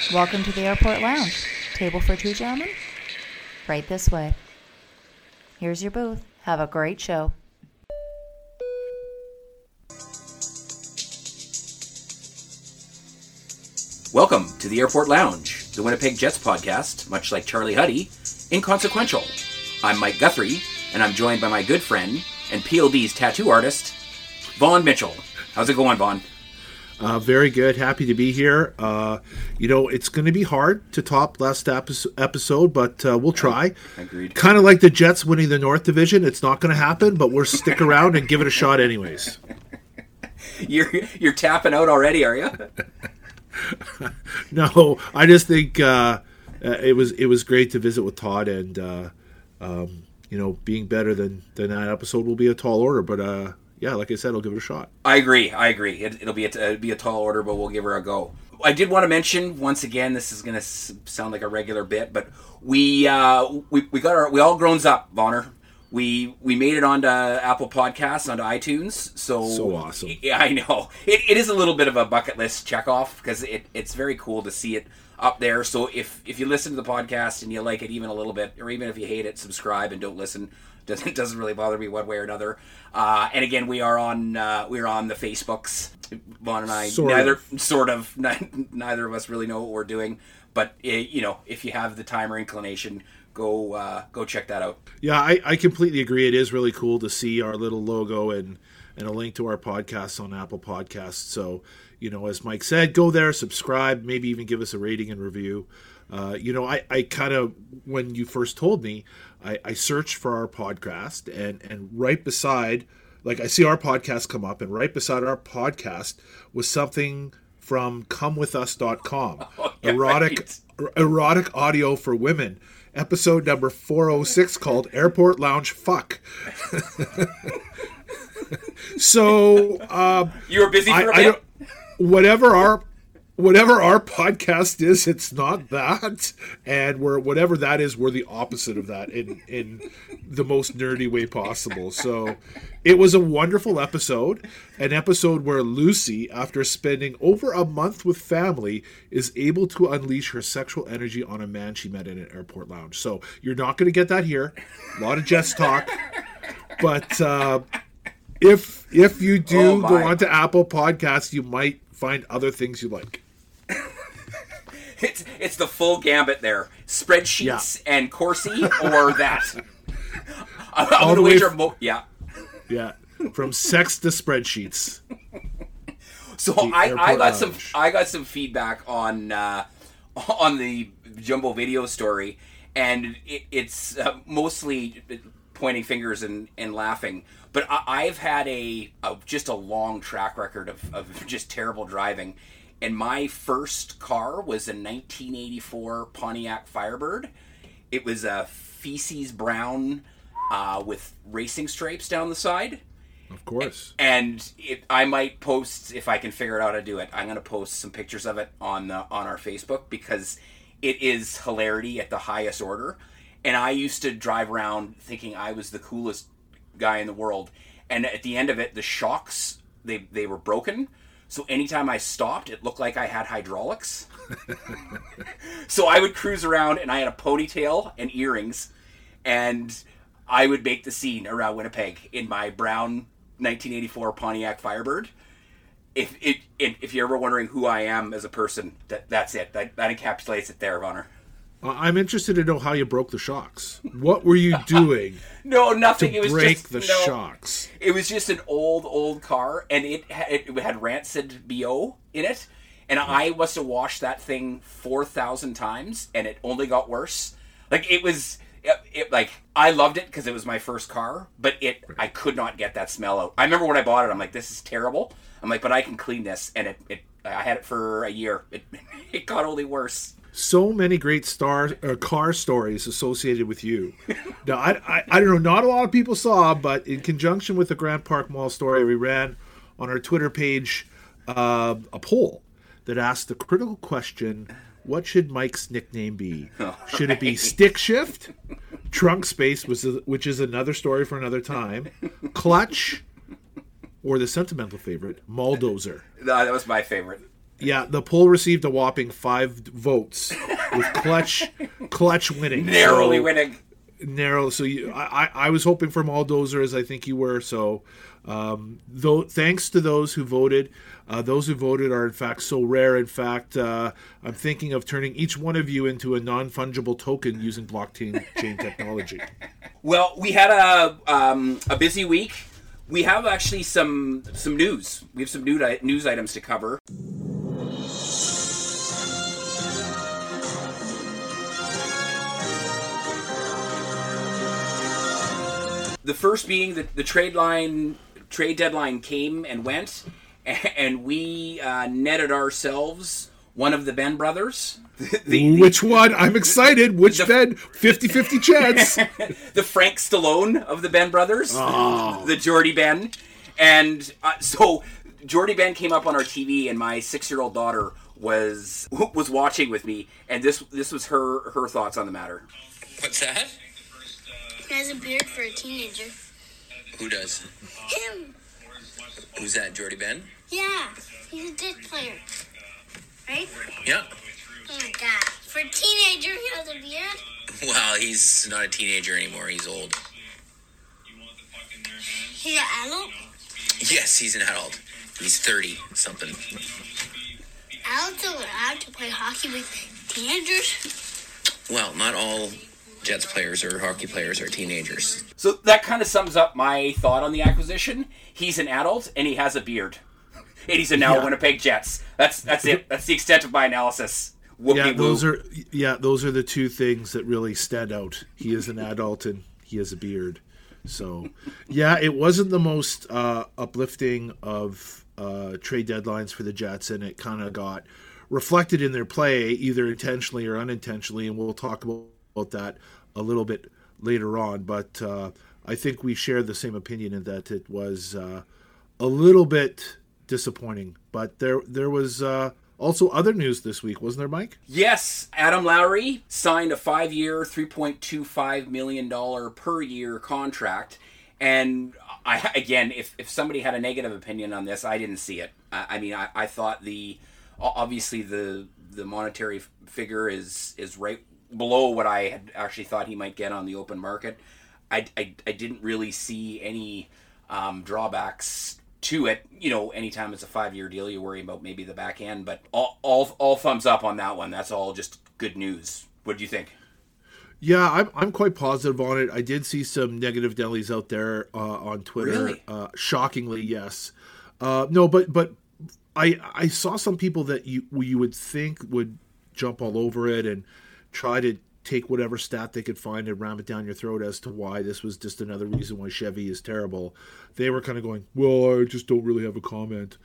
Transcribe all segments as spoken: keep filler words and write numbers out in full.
Welcome to the Airport Lounge. Table for two, gentlemen? Right this way. Here's your booth. Have a great show. Welcome to the Airport Lounge, the Winnipeg Jets podcast, much like Charlie Huddy, inconsequential. I'm Mike Guthrie, and I'm joined by my good friend and P L D's tattoo artist, Vaughn Mitchell. How's it going, Vaughn? Uh, very good. Happy to be here. Uh, you know, it's going to be hard to top last episode, but uh, we'll try. Agreed. Kind of like the Jets winning the North Division. It's not going to happen, but we'll stick around and give it a shot anyways. You're you're tapping out already, are you? No, I just think uh, it was it was great to visit with Todd, and uh, um, you know, being better than, than that episode will be a tall order, but. Uh, Yeah, like I said, I'll give it a shot. I agree. I agree. It, it'll be a, it'll be a tall order, but we'll give her a go. I did want to mention once again. This is going to s- sound like a regular bit, but we uh, we we got our we all grown up, Vonner. We we made it onto Apple Podcasts, onto iTunes. So so awesome. Yeah, I know. It it is a little bit of a bucket list check off because it it's very cool to see it up there. So if if you listen to the podcast and you like it even a little bit, or even if you hate it, subscribe and don't listen. Doesn't doesn't really bother me one way or another. Uh, and again, we are on uh, we're on the Facebooks. Vaughn and I sort neither of. sort of neither of us really know what we're doing. But it, you know, if you have the time or inclination, go uh, go check that out. Yeah, I, I completely agree. It is really cool to see our little logo and and a link to our podcasts on Apple Podcasts. So you know, as Mike said, go there, subscribe, maybe even give us a rating and review. Uh, you know, I, I kind of, when you first told me, I, I searched for our podcast, and, and right beside, like I see our podcast come up, and right beside our podcast was something from come with us dot com. Oh, yeah, erotic right. erotic audio for women. Episode number four oh six called Airport Lounge Fuck. So, um, you were busy for I, a bit? I whatever our... Whatever our podcast is, it's not that, and we're whatever that is, we're the opposite of that in in the most nerdy way possible. So, it was a wonderful episode, an episode where Lucy, after spending over a month with family, is able to unleash her sexual energy on a man she met in an airport lounge. So, you're not going to get that here. A lot of Jets talk, but uh, if if you do oh go onto Apple Podcasts, you might find other things you like. It's it's the full gambit there. Spreadsheets yeah. and Corsi or that. I'm going to wager mo- Yeah. Yeah. From sex to spreadsheets. So I, I got lounge. some I got some feedback on uh, on the Jumbo video story, and it, it's uh, mostly pointing fingers and, and laughing. But I, I've had a, a just a long track record of, of just terrible driving. And my first car was a nineteen eighty-four Pontiac Firebird. It was a feces brown uh, with racing stripes down the side. Of course. And it, I might post, if I can figure out how to do it, I'm going to post some pictures of it on the, on our Facebook because it is hilarity at the highest order. And I used to drive around thinking I was the coolest guy in the world. And at the end of it, the shocks, they, they were broken. So anytime I stopped, it looked like I had hydraulics. So I would cruise around, and I had a ponytail and earrings, and I would make the scene around Winnipeg in my brown nineteen eighty-four Pontiac Firebird. If it, it if you're ever wondering who I am as a person, that that's it. That, that encapsulates it there, Vonner. I'm interested to know how you broke the shocks. What were you doing? no, nothing. To it was break just, the no, shocks. It was just an old, old car, and it had, it had rancid B O in it, and I must have washed that thing four thousand times, and it only got worse. Like it was, it, it like I loved it because it was my first car, but it I could not get that smell out. I remember when I bought it, I'm like, this is terrible. I'm like, but I can clean this, and it, it I had it for a year. It it got only worse. So many great star uh, car stories associated with you. Now, I, I I don't know, not a lot of people saw, but in conjunction with the Grant Park Mall story, we ran on our Twitter page uh, a poll that asked the critical question: what should Mike's nickname be? Oh, should right. it be Stick Shift, Trunk Space, was which is another story for another time, Clutch, or the sentimental favorite, Maldozer? No, that was my favorite. Yeah, the poll received a whopping five votes, with Clutch Clutch winning. Narrowly so, winning. Narrow. So you, I, I was hoping for Maldozer, as I think you were. So, um, though, thanks to those who voted. Uh, those who voted are, in fact, so rare. In fact, uh, I'm thinking of turning each one of you into a non-fungible token using blockchain chain technology. Well, we had a um, a busy week. We have actually some some news. We have some new news items to cover. The first being that the trade line trade deadline came and went, and we uh, netted ourselves one of the Ben brothers. The, the, Which one? I'm excited. Which the, Ben? fifty-fifty chance. The Frank Stallone of the Ben brothers. Oh. The Jordy Ben. And uh, so Jordy Ben came up on our T V, and my six-year-old daughter was was watching with me, and this this was her her thoughts on the matter. What's that? He has a beard for a teenager. Who does? Him. Who's that, Jordy Ben? Yeah, he's a disc player. Right? Yeah. Oh my god. For a teenager, he has a beard? Well, he's not a teenager anymore. He's old. He's an adult? Yes, he's an adult. He's thirty something. Adults are allowed to play hockey with teenagers? Well, not all Jets players or hockey players are teenagers. So that kind of sums up my thought on the acquisition. He's an adult, and he has a beard. And he's a now yeah. Winnipeg Jets. That's that's it. That's the extent of my analysis. Whoopie yeah, those woo. are yeah, those are the two things that really stand out. He is an adult and he has a beard. So, yeah, it wasn't the most uh, uplifting of uh, trade deadlines for the Jets, and it kind of got reflected in their play, either intentionally or unintentionally, and we'll talk about, about that a little bit later on. But uh, I think we share the same opinion in that it was uh, a little bit disappointing. But there, there was uh, also other news this week, wasn't there, Mike? Yes, Adam Lowry signed a five-year, three point two five million dollars per year contract. And I, again, if, if somebody had a negative opinion on this, I didn't see it. I, I mean, I, I thought the obviously the the monetary figure is is right below what I had actually thought he might get on the open market. I, I, I didn't really see any um, drawbacks to it. You know, anytime it's a five-year deal, you worry about maybe the back end, but all, all all thumbs up on that one. That's all just good news. What do you think? Yeah, I'm I'm quite positive on it. I did see some negative delis out there uh, on Twitter. Really? Uh, shockingly, yes. Uh, no, but but I I saw some people that you you would think would jump all over it and try to take whatever stat they could find and ram it down your throat as to why this was just another reason why Chevy is terrible. They were kind of going, well, I just don't really have a comment.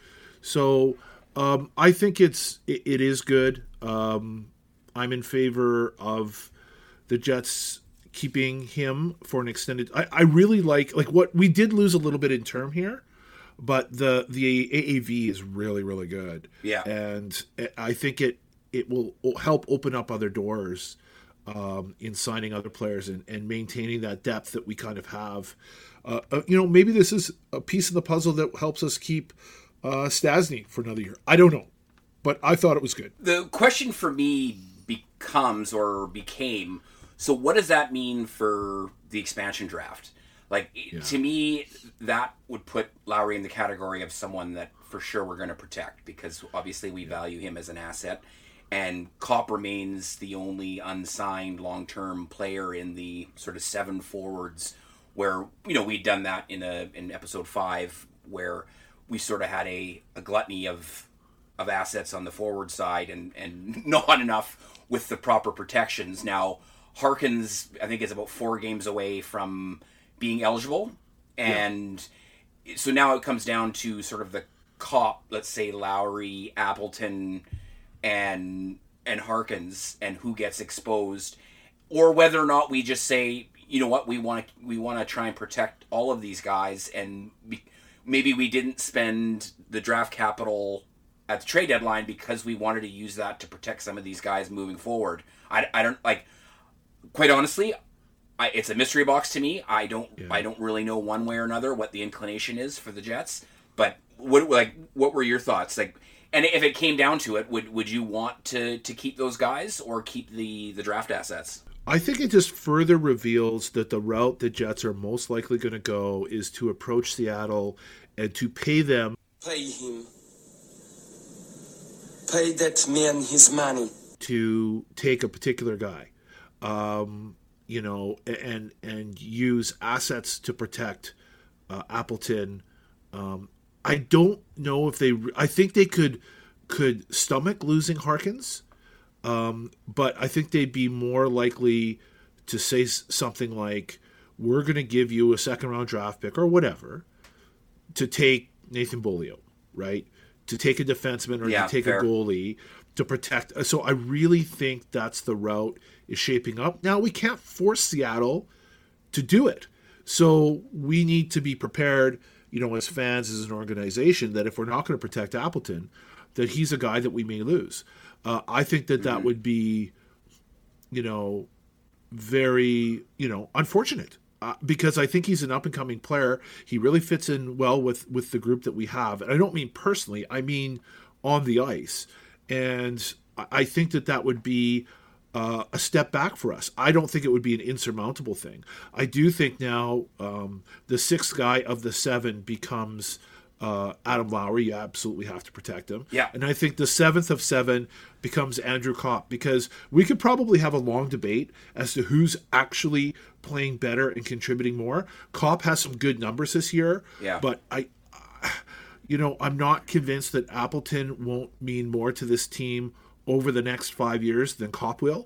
So um, I think it's it, it is good. Um, I'm in favor of the Jets keeping him for an extended. I, I really like like what we did lose a little bit in term here, but the the A A V is really really good. Yeah, and I think it it will help open up other doors um, in signing other players and, and maintaining that depth that we kind of have. Uh, uh, you know, maybe this is a piece of the puzzle that helps us keep uh, Stastny for another year. I don't know, but I thought it was good. The question for me becomes or became, so what does that mean for the expansion draft? Like, yeah. To me, that would put Lowry in the category of someone that for sure we're going to protect, because obviously we value him as an asset. And Kopp remains the only unsigned long-term player in the sort of seven forwards where, you know, we'd done that in a in episode five where we sort of had a, a gluttony of of assets on the forward side and, and not enough with the proper protections. Now, Harkins, I think, is about four games away from being eligible. And yeah. So now it comes down to sort of the Kopp, let's say Lowry, Appleton, and and Harkins, and who gets exposed, or whether or not we just say, you know what, we want to we want to try and protect all of these guys, and be, maybe we didn't spend the draft capital at the trade deadline because we wanted to use that to protect some of these guys moving forward. I, I don't like, quite honestly, I, it's a mystery box to me. I don't yeah. I don't really know one way or another what the inclination is for the Jets. But what like what were your thoughts? Like, And if it came down to it, would would you want to, to keep those guys or keep the, the draft assets? I think it just further reveals that the route the Jets are most likely going to go is to approach Seattle and to pay them. Pay him. Pay that man his money. To take a particular guy, um, you know, and and use assets to protect uh, Appleton. Um, I don't know if they. I think they could could stomach losing Harkins. Um, but I think they'd be more likely to say something like, we're going to give you a second round draft pick or whatever to take Nathan Beaulieu, right? To take a defenseman or yeah, to take fair. a goalie to protect. So I really think that's the route is shaping up. Now, we can't force Seattle to do it. So we need to be prepared, you know, as fans, as an organization, that if we're not going to protect Appleton, that he's a guy that we may lose. Uh, I think that that would be, you know, very, you know, unfortunate uh, because I think he's an up-and-coming player. He really fits in well with, with the group that we have. And I don't mean personally. I mean on the ice. And I think that that would be uh, a step back for us. I don't think it would be an insurmountable thing. I do think now um, the sixth guy of the seven becomes Uh, Adam Lowry. You absolutely have to protect him. Yeah. And I think the seventh of seven becomes Andrew Kopp, because we could probably have a long debate as to who's actually playing better and contributing more. Kopp has some good numbers this year, yeah. but I, you know, I'm not convinced that Appleton won't mean more to this team over the next five years than Kopp will.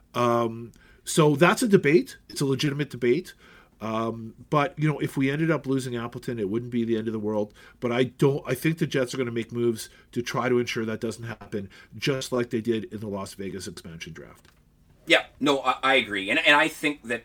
Um, so that's a debate. It's a legitimate debate. Um, but, you know, if we ended up losing Appleton, it wouldn't be the end of the world. But I don't, I think the Jets are going to make moves to try to ensure that doesn't happen, just like they did in the Las Vegas expansion draft. Yeah, no, I, I agree. And, and I think that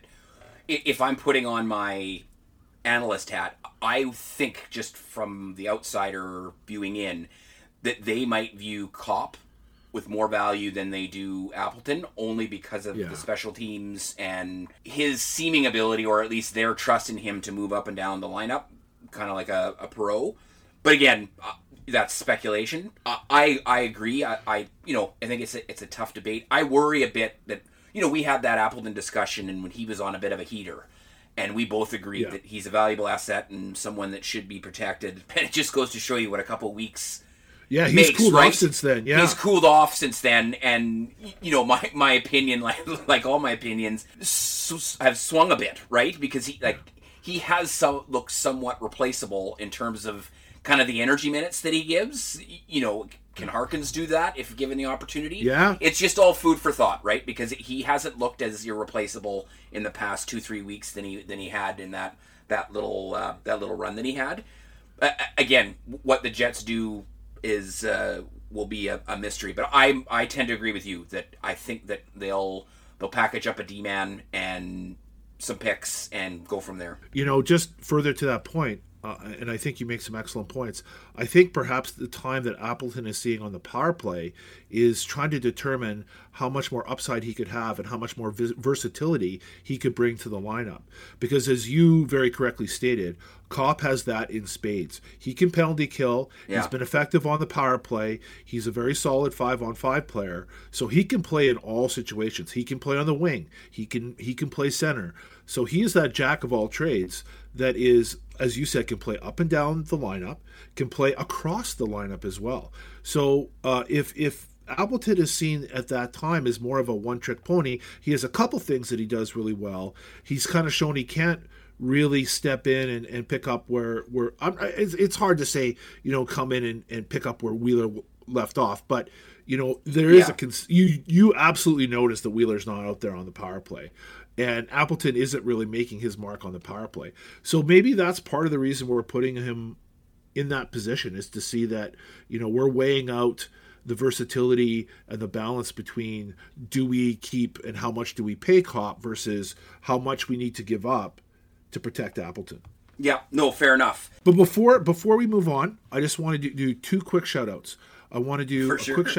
if I'm putting on my analyst hat, I think just from the outsider viewing in that they might view Kopp with more value than they do Appleton, only because of yeah. the special teams and his seeming ability, or at least their trust in him to move up and down the lineup, kind of like a, a pro. But again, uh, that's speculation. Uh, I I agree. I, I you know I think it's a, it's a tough debate. I worry a bit that you know we had that Appleton discussion, and when he was on a bit of a heater, and we both agreed yeah. that he's a valuable asset and someone that should be protected. And it just goes to show you what a couple weeks. Yeah, he's makes, cooled right? off since then. Yeah, he's cooled off since then, and you know my my opinion, like like all my opinions, have swung a bit, right? Because he like he has some looks somewhat replaceable in terms of kind of the energy minutes that he gives. You know, can Harkins do that if given the opportunity? Yeah, it's just all food for thought, right? Because he hasn't looked as irreplaceable in the past two three weeks than he than he had in that that little uh, that little run that he had. Uh, again, what the Jets do is uh, will be a, a mystery, but I I tend to agree with you that I think that they'll they'll package up a D-man and some picks and go from there. You know, just further to that point, uh, and I think you make some excellent points. I think perhaps the time that Appleton is seeing on the power play is trying to determine how much more upside he could have and how much more vis- versatility he could bring to the lineup. Because as you very correctly stated, Kopp has that in spades. He can penalty kill. Yeah. He's been effective on the power play. He's a very solid five-on-five player. So he can play in all situations. He can play on the wing. He can he can play center. So he is that jack of all trades that is, as you said, can play up and down the lineup, can play across the lineup as well. So uh, if if Appleton is seen at that time as more of a one-trick pony, he has a couple things that he does really well. He's kind of shown he can't really step in and, and pick up where where I'm, it's, it's hard to say, you know, come in and, and pick up where Wheeler left off, but you know there is yeah. a cons- you you absolutely notice that Wheeler's not out there on the power play, and Appleton isn't really making his mark on the power play. So maybe that's part of the reason we're putting him in that position, is to see that, you know, we're weighing out the versatility and the balance between do we keep and how much do we pay Kopp versus how much we need to give up to protect Appleton. Yeah, no, fair enough. But before before we move on, I just want to do, do two quick shout outs. I want to do For a sure. quick shout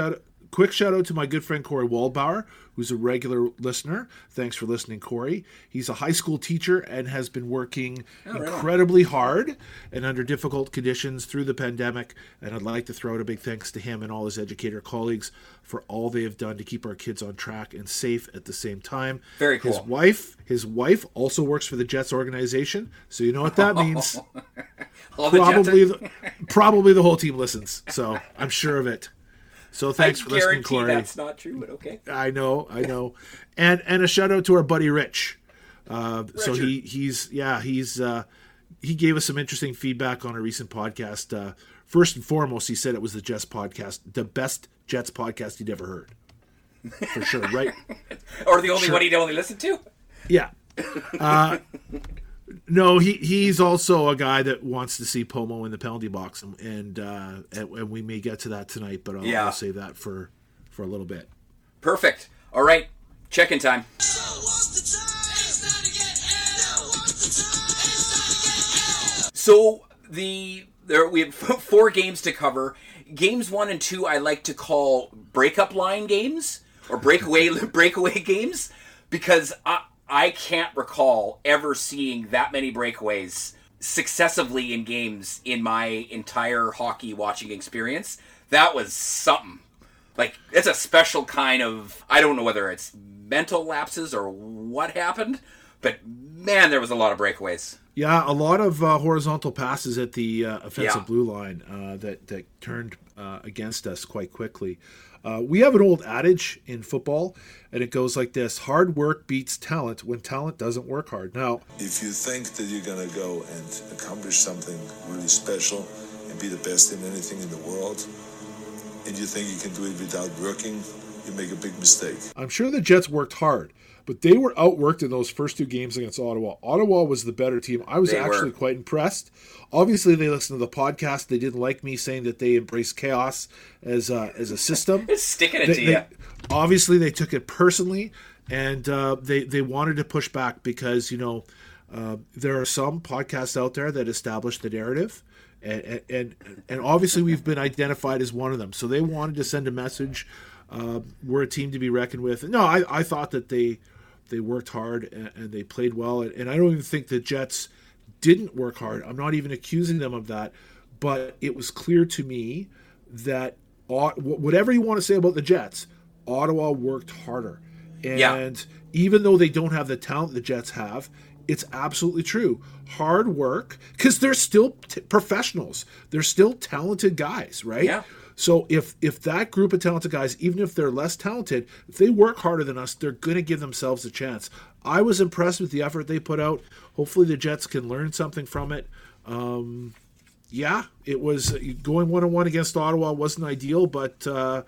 quick shout out to my good friend Corey Waldbauer, who's a regular listener. Thanks for listening, Corey. He's a high school teacher and has been working oh, incredibly right hard and under difficult conditions through the pandemic. And I'd like to throw out a big thanks to him and all his educator colleagues for all they have done to keep our kids on track and safe at the same time. Very cool. His wife, his wife also works for the Jets organization, so you know what that means. probably, the, probably the whole team listens, so I'm sure of it. So thanks I for listening, Corey. That's not true, but okay. I know, I know, and and a shout out to our buddy Rich. Uh, so he he's yeah he's uh, he gave us some interesting feedback on a recent podcast. Uh, first and foremost, he said it was the Jets podcast, the best Jets podcast he'd ever heard, for sure, right? Or the only sure. one he'd only listened to. Yeah. Uh, no, he he's also a guy that wants to see Pomo in the penalty box, and and, uh, and, and we may get to that tonight, but I'll, yeah. I'll save that for, for a little bit. Perfect. All right, check-in time. So the there we have four games to cover. Games one and two I like to call breakup line games or breakaway breakaway games because I. I can't recall ever seeing that many breakaways successively in games in my entire hockey watching experience. That was something. Like, it's a special kind of, I don't know whether it's mental lapses or what happened, but man, there was a lot of breakaways. Yeah, a lot of uh, horizontal passes at the uh, offensive yeah. blue line uh, that, that turned uh, against us quite quickly. Uh, we have an old adage in football, and it goes like this: hard work beats talent when talent doesn't work hard. Now, if you think that you're going to go and accomplish something really special and be the best in anything in the world, and you think you can do it without working, you make a big mistake. I'm sure the Jets worked hard, but they were outworked in those first two games against Ottawa. Ottawa was the better team. I was they actually were. quite impressed. Obviously, they listened to the podcast. They didn't like me saying that they embraced chaos as a, as a system. It's sticking it they, to they, you. Obviously, they took it personally, and uh, they, they wanted to push back because, you know, uh, there are some podcasts out there that establish the narrative, and, and, and obviously we've been identified as one of them. So they wanted to send a message. Uh, we're a team to be reckoned with. No, I, I thought that they they worked hard and, and they played well. And, and I don't even think the Jets didn't work hard. I'm not even accusing them of that. But it was clear to me that whatever you want to say about the Jets, Ottawa worked harder. And yeah. even though they don't have the talent the Jets have, it's absolutely true. Hard work, because they're still t- professionals. They're still talented guys, right? Yeah. So if if that group of talented guys, even if they're less talented, if they work harder than us, they're going to give themselves a chance. I was impressed with the effort they put out. Hopefully the Jets can learn something from it. Um, yeah, it was going one-on-one against Ottawa wasn't ideal, but uh,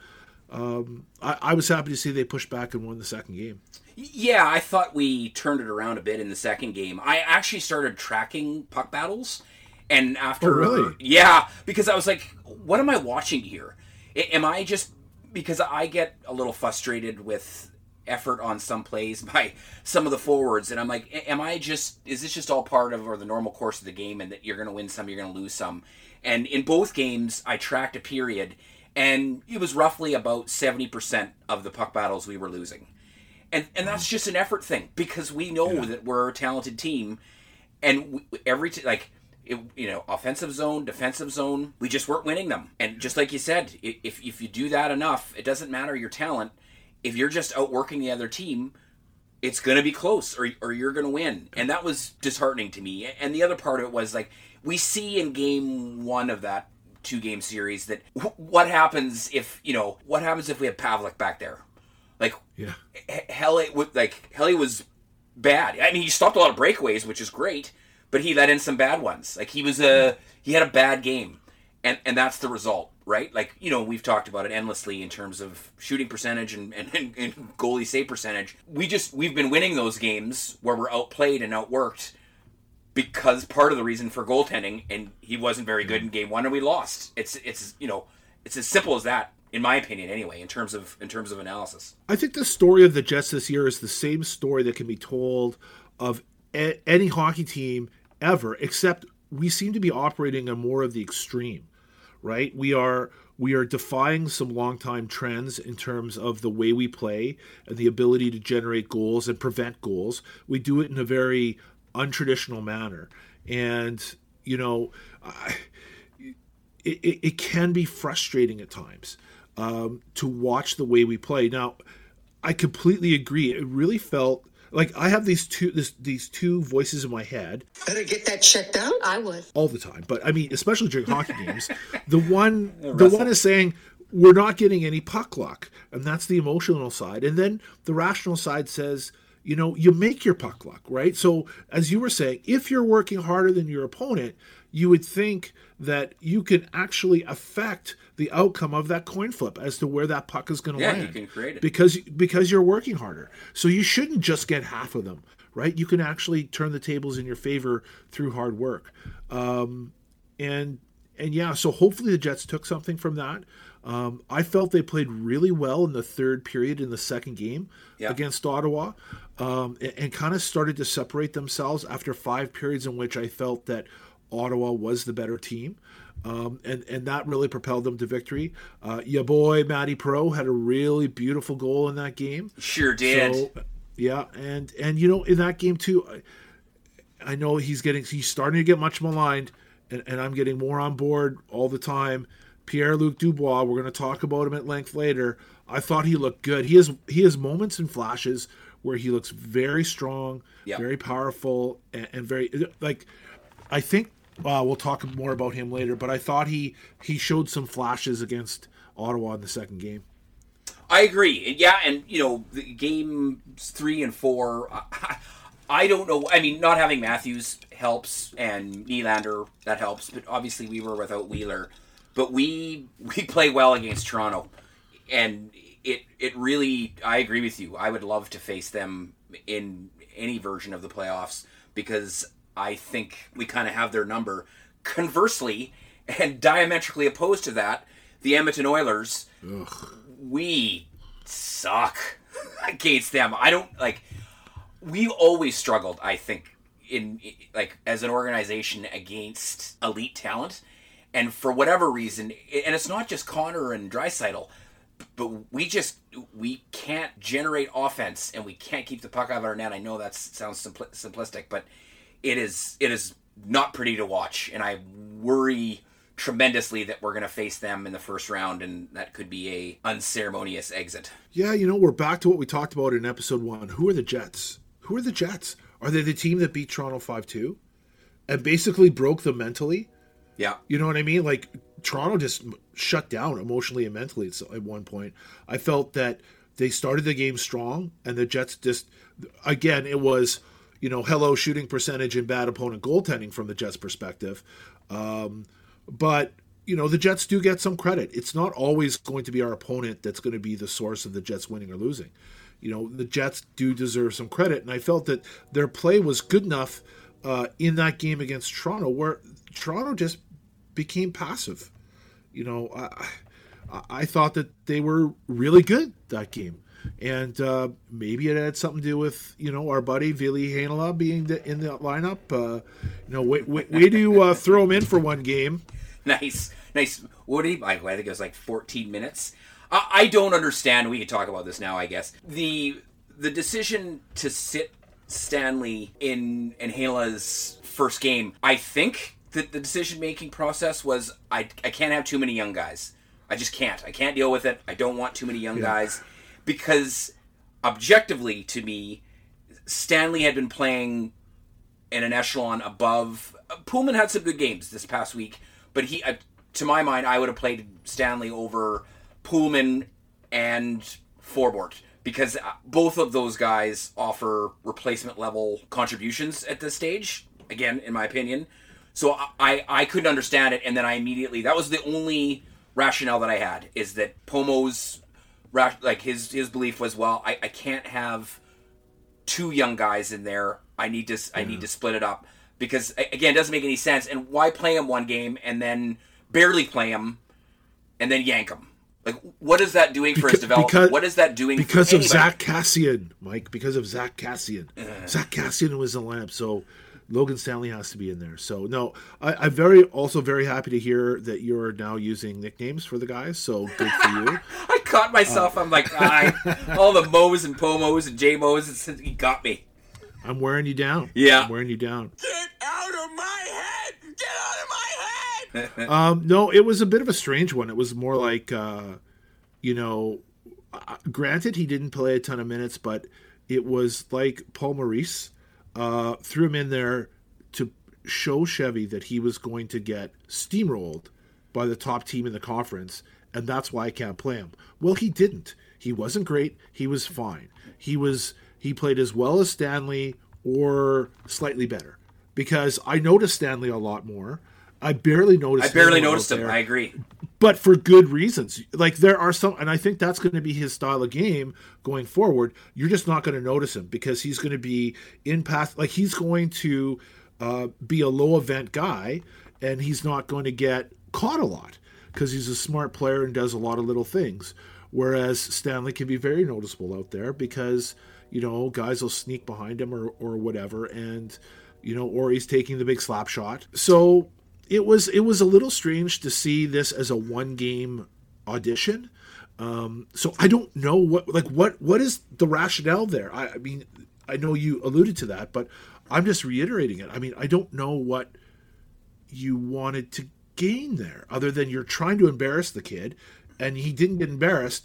um, I, I was happy to see they pushed back and won the second game. Yeah, I thought we turned it around a bit in the second game. I actually started tracking puck battles. And after, oh, really? Yeah, because I was like, what am I watching here? I, am I just, because I get a little frustrated with effort on some plays by some of the forwards, and I'm like, am I just, is this just all part of, or the normal course of the game, and that you're going to win some, you're going to lose some? And in both games, I tracked a period, and it was roughly about seventy percent of the puck battles we were losing. And and that's just an effort thing, because we know yeah. that we're a talented team, and we, every, t- like, It, you know, offensive zone, defensive zone, we just weren't winning them. And just like you said, if if you do that enough, it doesn't matter your talent. If you're just outworking the other team, it's going to be close, or or you're going to win. And that was disheartening to me. And the other part of it was, like, we see in game one of that two-game series that what happens if, you know, what happens if we have Pavlik back there? Like, yeah. Helly, like, Helly was bad. I mean, he stopped a lot of breakaways, which is great, but he let in some bad ones. Like, he was a he had a bad game, and and that's the result, right? Like, you know, we've talked about it endlessly in terms of shooting percentage and, and, and goalie save percentage. We just we've been winning those games where we're outplayed and outworked because part of the reason for goaltending, and he wasn't very good in game one, and we lost. It's it's you know it's as simple as that, in my opinion, anyway. In terms of in terms of analysis, I think the story of the Jets this year is the same story that can be told of a- any hockey team ever, except we seem to be operating on more of the extreme, right? We are we are defying some longtime trends in terms of the way we play and the ability to generate goals and prevent goals. We do it in a very untraditional manner, and you know, I, it, it, it can be frustrating at times um, to watch the way we play. Now, I completely agree. It really felt like I have these two this, these two voices in my head. Better get that checked out. I would. All the time, but I mean, especially during hockey games, the one the one is saying we're not getting any puck luck, and that's the emotional side, and then the rational side says, you know, you make your puck luck, right? So as you were saying, if you're working harder than your opponent, you would think that you can actually affect the outcome of that coin flip as to where that puck is going to yeah, land. you can create it because because you're working harder. So you shouldn't just get half of them, right? You can actually turn the tables in your favor through hard work. Um, and and yeah, so hopefully the Jets took something from that. Um, I felt they played really well in the third period in the second game yeah. against Ottawa, um, and, and kind of started to separate themselves after five periods in which I felt that Ottawa was the better team. Um, and, and that really propelled them to victory. Uh, your boy, Matty Pro, had a really beautiful goal in that game. Sure did. So, yeah, and, and, you know, in that game, too, I, I know he's getting he's starting to get much maligned, and, and I'm getting more on board all the time. Pierre-Luc Dubois, we're going to talk about him at length later. I thought he looked good. He has, he has moments and flashes where he looks very strong, yep. very powerful, and, and very, like, I think, Uh, we'll talk more about him later, but I thought he he showed some flashes against Ottawa in the second game. I agree. Yeah, and, you know, the games three and four, I, I don't know. I mean, not having Matthews helps, and Nylander, that helps, but obviously we were without Wheeler. But we we play well against Toronto, and it it really, I agree with you. I would love to face them in any version of the playoffs, because I think we kind of have their number. Conversely, and diametrically opposed to that, the Edmonton Oilers, Ugh. we suck against them. I don't, like, we always struggled, I think, in, like, as an organization against elite talent. And for whatever reason, and it's not just Connor and Draisaitl, but we just, we can't generate offense, and we can't keep the puck out of our net. I know that sounds simpl- simplistic, but it is it is not pretty to watch, and I worry tremendously that we're going to face them in the first round, and that could be a unceremonious exit. Yeah, you know, we're back to what we talked about in episode one. Who are the Jets? Who are the Jets? Are they the team that beat Toronto five two and basically broke them mentally? Yeah. You know what I mean? Like, Toronto just shut down emotionally and mentally at one point. I felt that they started the game strong, and the Jets just, again, it was, you know, hello shooting percentage and bad opponent goaltending from the Jets' perspective. Um, but, you know, the Jets do get some credit. It's not always going to be our opponent that's going to be the source of the Jets winning or losing. You know, the Jets do deserve some credit, and I felt that their play was good enough uh, in that game against Toronto, where Toronto just became passive. You know, I, I thought that they were really good that game. And uh, maybe it had something to do with, you know, our buddy Ville Heinola being the, in the lineup. Uh, you know, way, way, way to uh, throw him in for one game. Nice, nice. What did he? I think it was like fourteen minutes. I, I don't understand. We could talk about this now, I guess. The the decision to sit Stanley in in Heinola's first game. I think that the decision making process was I I can't have too many young guys. I just can't. I can't deal with it. I don't want too many young yeah. guys. Because objectively, to me, Stanley had been playing in an echelon above. Pullman had some good games this past week, but he, uh, to my mind, I would have played Stanley over Pullman and Forbort, because both of those guys offer replacement level contributions at this stage. Again, in my opinion, so I I couldn't understand it, and then I immediately that was the only rationale that I had, is that Pomo's. Like his his belief was, well, I, I can't have two young guys in there. I need to I need to split it up, because again, it doesn't make any sense. And why play him one game and then barely play him and then yank him? Like, what is that doing for because, his development? Because, what is that doing because for of anybody? Zach Kassian, Mike? Because of Zach Kassian. Uh, Zach Kassian was in the lineup, so Logan Stanley has to be in there. So no, I, I'm very also very happy to hear that you're now using nicknames for the guys. So good for you. I caught myself. Uh, I'm like, I, all the Mo's and Pomos and J-Mo's, and he got me. I'm wearing you down. Yeah. I'm wearing you down. Get out of my head! Get out of my head! um, no, it was a bit of a strange one. It was more like, uh, you know, uh, granted he didn't play a ton of minutes, but it was like Paul Maurice uh, threw him in there to show Chevy that he was going to get steamrolled by the top team in the conference, and that's why I can't play him. Well, he didn't. He wasn't great. He was fine. He was he played as well as Stanley or slightly better, because I noticed Stanley a lot more. I barely noticed. I barely him noticed him. there, I agree, but for good reasons. Like there are some, and I think that's going to be his style of game going forward. You're just not going to notice him because he's going to be in pass. Like he's going to uh, be a low event guy, and he's not going to get caught a lot because he's a smart player and does a lot of little things. Whereas Stanley can be very noticeable out there because, you know, guys will sneak behind him or, or whatever, and, you know, or he's taking the big slap shot. So it was it was a little strange to see this as a one game audition. Um, so I don't know what like what what is the rationale there. I, I mean, I know you alluded to that, but I'm just reiterating it. I mean, I don't know what you wanted to gain there, other than you're trying to embarrass the kid, and he didn't get embarrassed.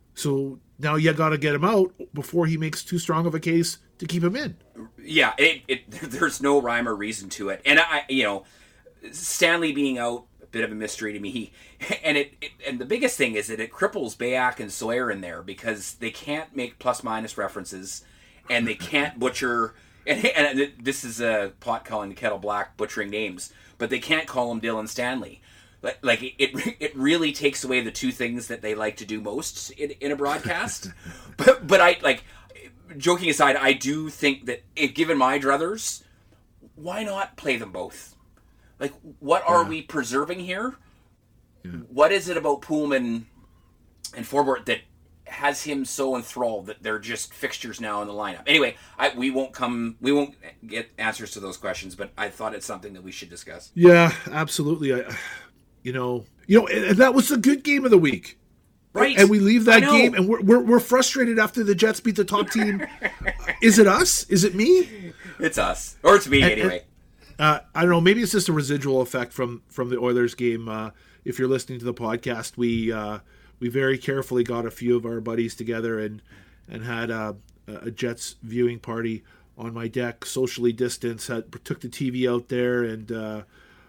So now you got to get him out before he makes too strong of a case to keep him in. Yeah, it, it there's no rhyme or reason to it, and I, you know, Stanley being out, a bit of a mystery to me. He, and it, it and the biggest thing is that it cripples Bayak and Sawyer in there because they can't make plus minus references, and they can't butcher. And, and this is a pot calling the kettle black, butchering names, but they can't call him Dylan Stanley. Like, like it, it really takes away the two things that they like to do most in, in a broadcast. but, but I like, joking aside, I do think that if given my druthers, why not play them both? Like, what are yeah. we preserving here? Yeah. What is it about Poolman and Forbort that has him so enthralled that they're just fixtures now in the lineup? Anyway, I, we won't come, we won't get answers to those questions, but I thought it's something that we should discuss. Yeah, absolutely. I, you know, you know, and that was the good game of the week, right? And we leave that game, and we're, we're we're frustrated after the Jets beat the top team. Is it us? Is it me? It's us, or it's me and, anyway. And, uh, I don't know. Maybe it's just a residual effect from from the Oilers game. Uh, if you're listening to the podcast, we. Uh, We very carefully got a few of our buddies together and and had a, a Jets viewing party on my deck, socially distanced. Had, took the T V out there, and uh,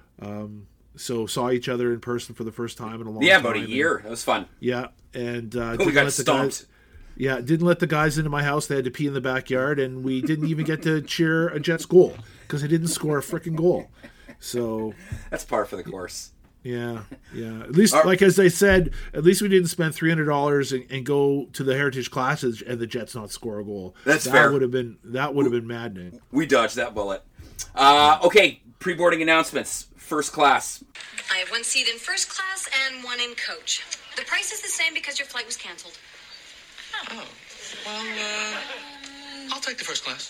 um, so saw each other in person for the first time in a long yeah, time. Yeah, about a year. And, it was fun. Yeah, and uh, we got stomped. Guys, yeah, didn't let the guys into my house. They had to pee in the backyard, and we didn't even get to cheer a Jets goal because they didn't score a freaking goal. So that's par for the course. Yeah, yeah. At least, like as I said, at least we didn't spend three hundred dollars and, and go to the Heritage Classic and the Jets not score a goal. That's that fair. Would have been that would have been maddening. We dodged that bullet. Uh, okay, pre-boarding announcements. First class. I have one seat in first class and one in coach. The price is the same because your flight was canceled. Oh, well, uh, I'll take the first class.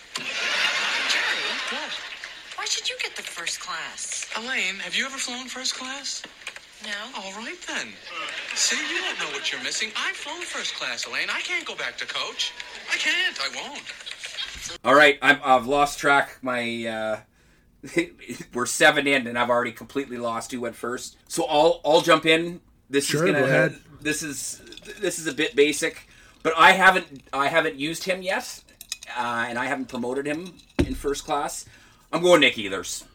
Jerry, What? why should you get the first class? Elaine, have you ever flown first class? No. All right, then. See, you don't know what you're missing. I've flown first class, Elaine. I can't go back to coach. I can't. I won't. All right, I've, I've lost track. My uh, we're seven in, and I've already completely lost who went first. So I'll I'll jump in. This sure, is gonna. Go ahead. This is this is a bit basic, but I haven't I haven't used him yet, uh, and I haven't promoted him in first class. I'm going Nick Ehlers.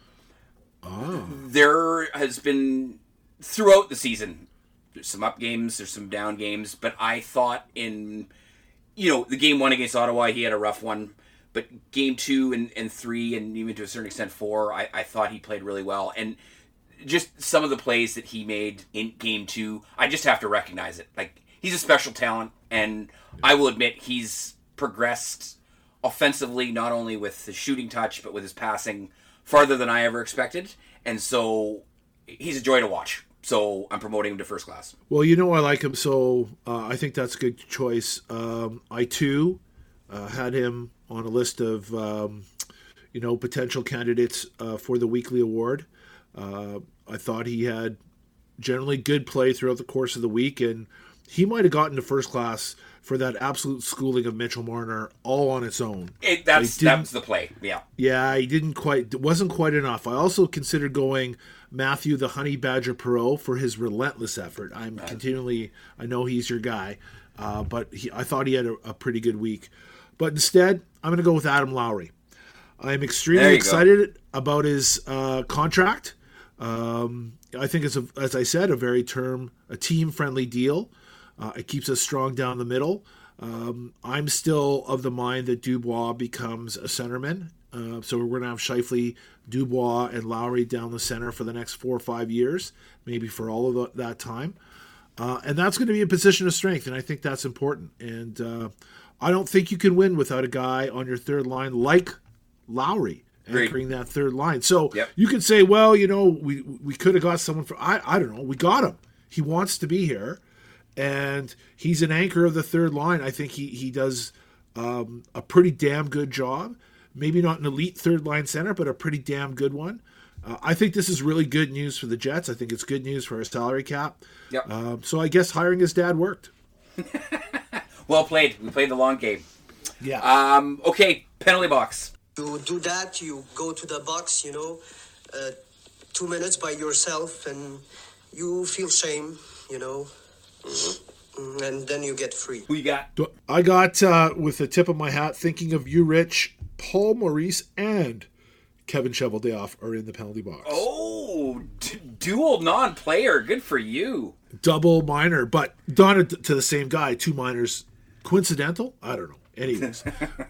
Oh. There has been, throughout the season, there's some up games, there's some down games, but I thought in, you know, the game one against Ottawa, he had a rough one, but game two and, and three, and even to a certain extent four, I, I thought he played really well. And just some of the plays that he made in game two, I just have to recognize it. Like, he's a special talent, and I will admit he's progressed offensively, not only with his shooting touch, but with his passing farther than I ever expected. And so he's a joy to watch. So I'm promoting him to first class. Well, you know I like him, so uh, I think that's a good choice. Um, I, too, uh, had him on a list of, um, you know, potential candidates uh, for the weekly award. Uh, I thought he had generally good play throughout the course of the week, and he might have gotten to first class for that absolute schooling of Mitchell Marner all on its own. It, that's that's the play, yeah. Yeah, he didn't quite, it wasn't quite enough. I also considered going Matthew the Honey Badger Perreault for his relentless effort. I'm right. continually, I know he's your guy, uh, but he, I thought he had a, a pretty good week. But instead, I'm going to go with Adam Lowry. I'm extremely excited go. about his uh, contract. Um, I think it's, a, as I said, a very term, a team-friendly deal. Uh, it keeps us strong down the middle. Um, I'm still of the mind that Dubois becomes a centerman. Uh, so we're going to have Scheifele, Dubois, and Lowry down the center for the next four or five years, maybe for all of the, that time. Uh, and that's going to be a position of strength, and I think that's important. And uh, I don't think you can win without a guy on your third line like Lowry anchoring that third line. So yep. you could say, well, you know, we we could have got someone for, I, I don't know, we got him. He wants to be here. And he's an anchor of the third line. I think he, he does um, a pretty damn good job. Maybe not an elite third line center, but a pretty damn good one. Uh, I think this is really good news for the Jets. I think it's good news for our salary cap. Yep. Um, so I guess hiring his dad worked. Well played. We played the long game. Yeah. Um, okay, penalty box. You do that, you go to the box, you know, uh, two minutes by yourself, and you feel shame, you know. Mm-hmm. And then you get free. Who you got? I got, uh, with the tip of my hat, thinking of you, Rich, Paul Maurice and Kevin Cheveldayoff are in the penalty box. Oh, d- dual non-player. Good for you. Double minor, but done to the same guy. Two minors. Coincidental? I don't know. Anyways.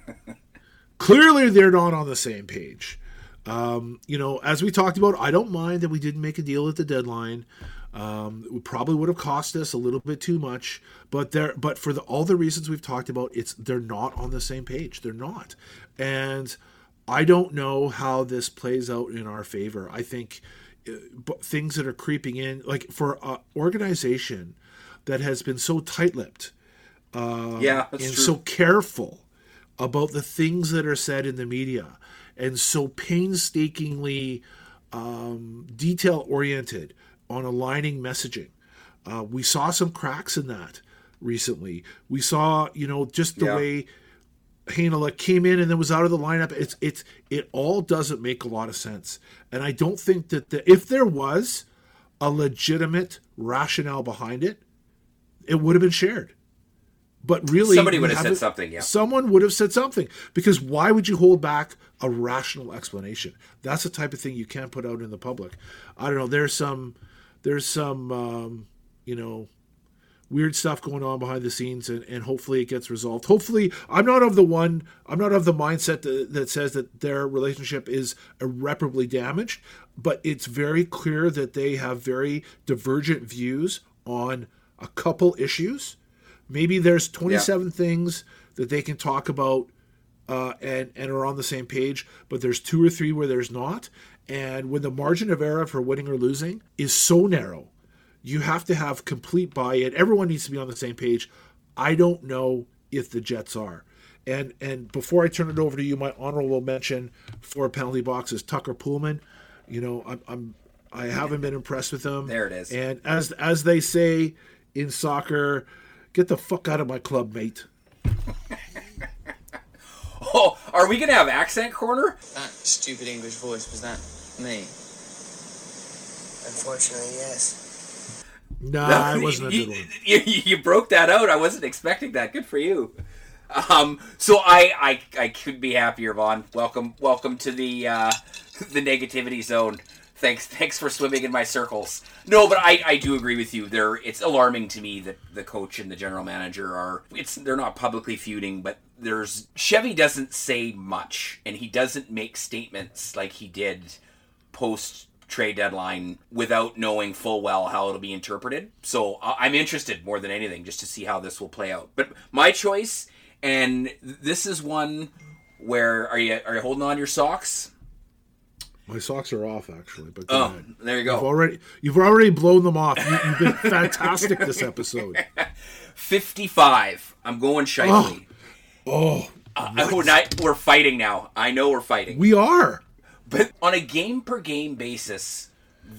Clearly they're not on the same page. Um, you know, as we talked about, I don't mind that we didn't make a deal at the deadline. Um, it probably would have cost us a little bit too much, but there, but for the, all the reasons we've talked about, it's they're not on the same page. They're not, and I don't know how this plays out in our favor. I think uh, things that are creeping in, like for an organization that has been so tight-lipped, uh, yeah, that's and true. so careful about the things that are said in the media, and so painstakingly um, detail-oriented on aligning messaging. Uh, we saw some cracks in that recently. We saw, you know, just the yeah. way Heinola came in and then was out of the lineup. It's it's it all doesn't make a lot of sense. And I don't think that the, if there was a legitimate rationale behind it, it would have been shared. But really, somebody would have said something. Yeah, someone would have said something, because why would you hold back a rational explanation? That's the type of thing you can't put out in the public. I don't know. There's some. There's some, um, you know, weird stuff going on behind the scenes, and, and hopefully it gets resolved. Hopefully, I'm not of the one, I'm not of the mindset that, that says that their relationship is irreparably damaged, but it's very clear that they have very divergent views on a couple issues. Maybe there's twenty-seven yeah. things that they can talk about uh, and, and are on the same page, but there's two or three where there's not. And when the margin of error for winning or losing is so narrow, you have to have complete buy-in. Everyone needs to be on the same page. I don't know if the Jets are. And and before I turn it over to you, my honorable mention for penalty box is Tucker Poolman. You know, I'm, I'm I haven't been impressed with him. There it is. And as as they say in soccer, get the fuck out of my club, mate. Oh, are we going to have accent corner? That stupid English voice, was that me? Unfortunately, yes. Nah, no, it wasn't you, a good one. You, you broke that out. I wasn't expecting that. Good for you. Um, so I, I, I could be happier, Vaughn. Welcome, welcome to the uh, the negativity zone. Thanks, thanks for swimming in my circles. No, but I, I do agree with you. There, it's alarming to me that the coach and the general manager are. It's they're not publicly feuding, but there's Chevy doesn't say much, and he doesn't make statements like he did post trade deadline without knowing full well how it'll be interpreted. So I'm interested more than anything just to see how this will play out. But my choice, and this is one where are you are you holding on to your socks? My socks are off, actually. But oh, ahead. There you go. You've already, you've already blown them off. You, you've been fantastic this episode. fifty-five. I'm going Scheifele. Oh, oh Uh, oh, not, we're fighting now. I know we're fighting. We are. But on a game per game basis,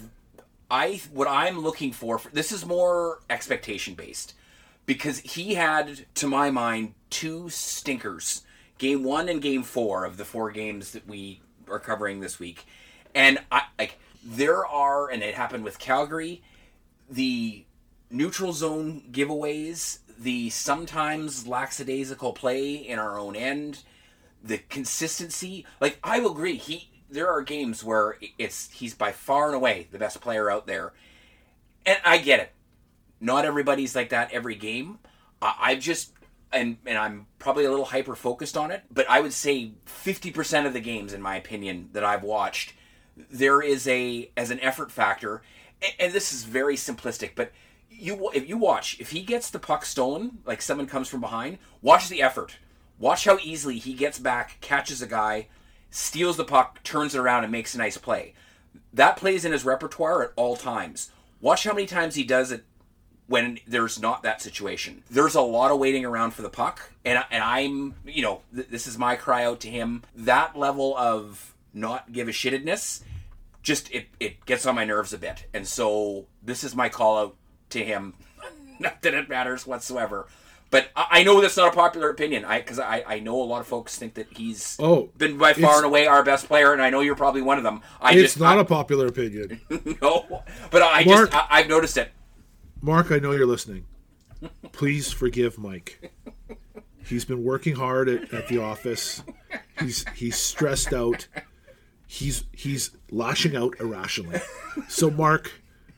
I what I'm looking for, for this is more expectation based, because he had, to my mind, two stinkers. Game one and game four of the four games that we are covering this week. And I like there are, and it happened with Calgary, the neutral zone giveaways, the sometimes lackadaisical play in our own end, the consistency. Like, I will agree, he there are games where it's he's by far and away the best player out there. And I get it. Not everybody's like that every game. I, I've just, and, and I'm probably a little hyper-focused on it, but I would say fifty percent of the games, in my opinion, that I've watched, there is a, as an effort factor, and, and this is very simplistic, but you if you watch, if he gets the puck stolen, like someone comes from behind, watch the effort. Watch how easily he gets back, catches a guy, steals the puck, turns it around, and makes a nice play. That plays in his repertoire at all times. Watch how many times he does it when there's not that situation. There's a lot of waiting around for the puck, and and I'm, you know, th- this is my cry out to him. That level of not give a shittedness, just, it, it gets on my nerves a bit. And so this is my call out to him. Not that it matters whatsoever. But I know that's not a popular opinion, I because I, I know a lot of folks think that he's oh, been by far and away our best player, and I know you're probably one of them. I it's just, not I, a popular opinion. No, but I Mark, just I, I've noticed it. Mark, I know you're listening. Please forgive Mike. He's been working hard at, at the office. He's he's stressed out. He's he's lashing out irrationally. So, Mark,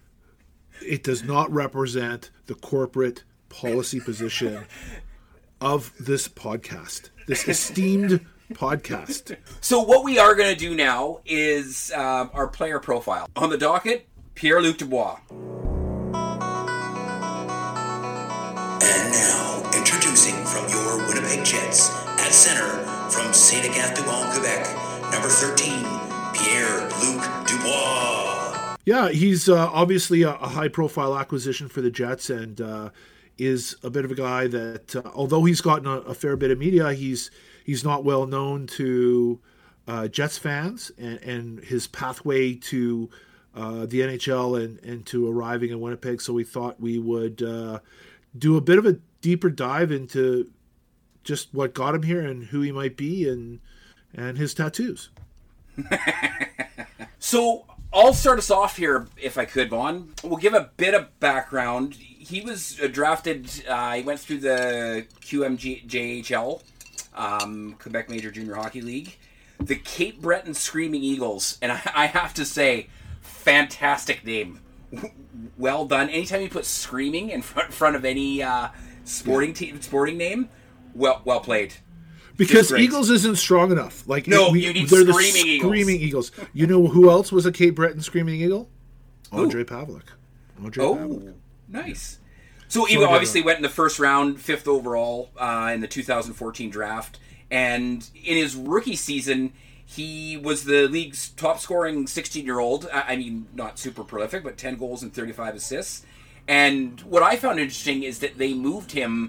it does not represent the corporate policy position of this podcast, this esteemed podcast. So what we are going to do now is um, our player profile. On the docket, Pierre-Luc Dubois. And now, introducing from your Winnipeg Jets, at center from Saint-Agathe-du-Mont, Quebec, number thirteen, Pierre-Luc Dubois. Yeah, he's uh, obviously a, a high-profile acquisition for the Jets, and uh, is a bit of a guy that, uh, although he's gotten a, a fair bit of media, he's he's not well known to uh, Jets fans, and, and his pathway to uh, the N H L and, and to arriving in Winnipeg. So we thought we would uh, do a bit of a deeper dive into just what got him here and who he might be, and and his tattoos. So I'll start us off here, if I could, Vaughn. We'll give a bit of background. He was drafted, uh, he went through the Q M J H L, um, Quebec Major Junior Hockey League, the Cape Breton Screaming Eagles, and I, I have to say, fantastic name. Well done. Anytime you put screaming in front, front of any uh, sporting team, sporting name, well well played. Because Eagles isn't strong enough. Like no, we, you need they're screaming the Eagles. Screaming Eagles. You know who else was a Cape Breton Screaming Eagle? Andre Pavlik. Andre oh, Pavlik. Nice. So he obviously went in the first round, fifth overall uh, in the two thousand fourteen draft. And in his rookie season, he was the league's top-scoring sixteen-year-old. I mean, not super prolific, but ten goals and thirty-five assists. And what I found interesting is that they moved him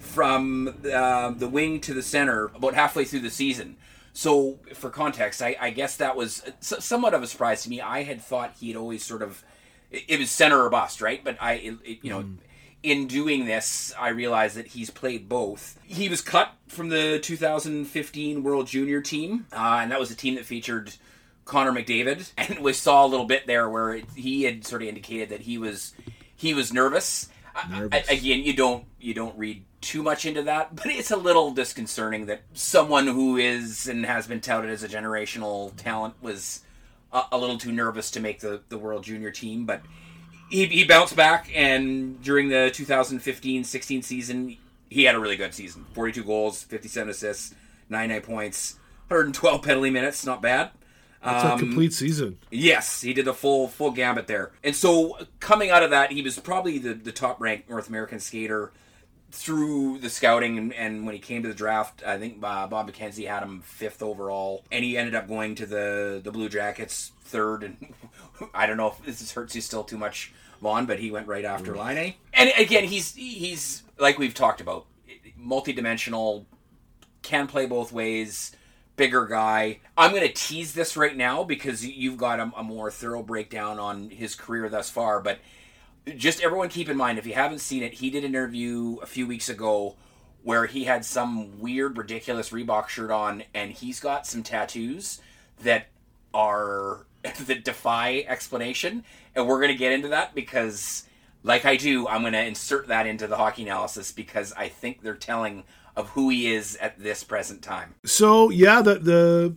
from uh, the wing to the center about halfway through the season. So, for context, I, I guess that was somewhat of a surprise to me. I had thought he had always sort of... It was center or bust, right? But I, it, it, you know, mm. in doing this, I realized that he's played both. He was cut from the two thousand fifteen World Junior team, uh, and that was a team that featured Connor McDavid. And we saw a little bit there where it, he had sort of indicated that he was he was nervous. nervous. I, again, you don't you don't read too much into that, but it's a little disconcerting that someone who is and has been touted as a generational talent was a, a little too nervous to make the, the World Junior team. But he, he bounced back, and during the two thousand fifteen sixteen season, he had a really good season. forty-two goals, fifty-seven assists, ninety-nine points, one hundred twelve penalty minutes, not bad. That's um, a complete season. Yes, he did the full full gambit there. And so coming out of that, he was probably the, the top-ranked North American skater through the scouting, and, and when he came to the draft, I think uh, Bob McKenzie had him fifth overall, and he ended up going to the, the Blue Jackets third, and I don't know if this hurts you still too much, Vaughn, but he went right after Laine. And again, he's he's like we've talked about, multi-dimensional, can play both ways, bigger guy. I'm going to tease this right now because you've got a, a more thorough breakdown on his career thus far, but just everyone keep in mind, if you haven't seen it, he did an interview a few weeks ago where he had some weird, ridiculous Reebok shirt on, and he's got some tattoos that are that defy explanation, and we're going to get into that because, like I do, I'm going to insert that into the hockey analysis because I think they're telling of who he is at this present time. So yeah, the the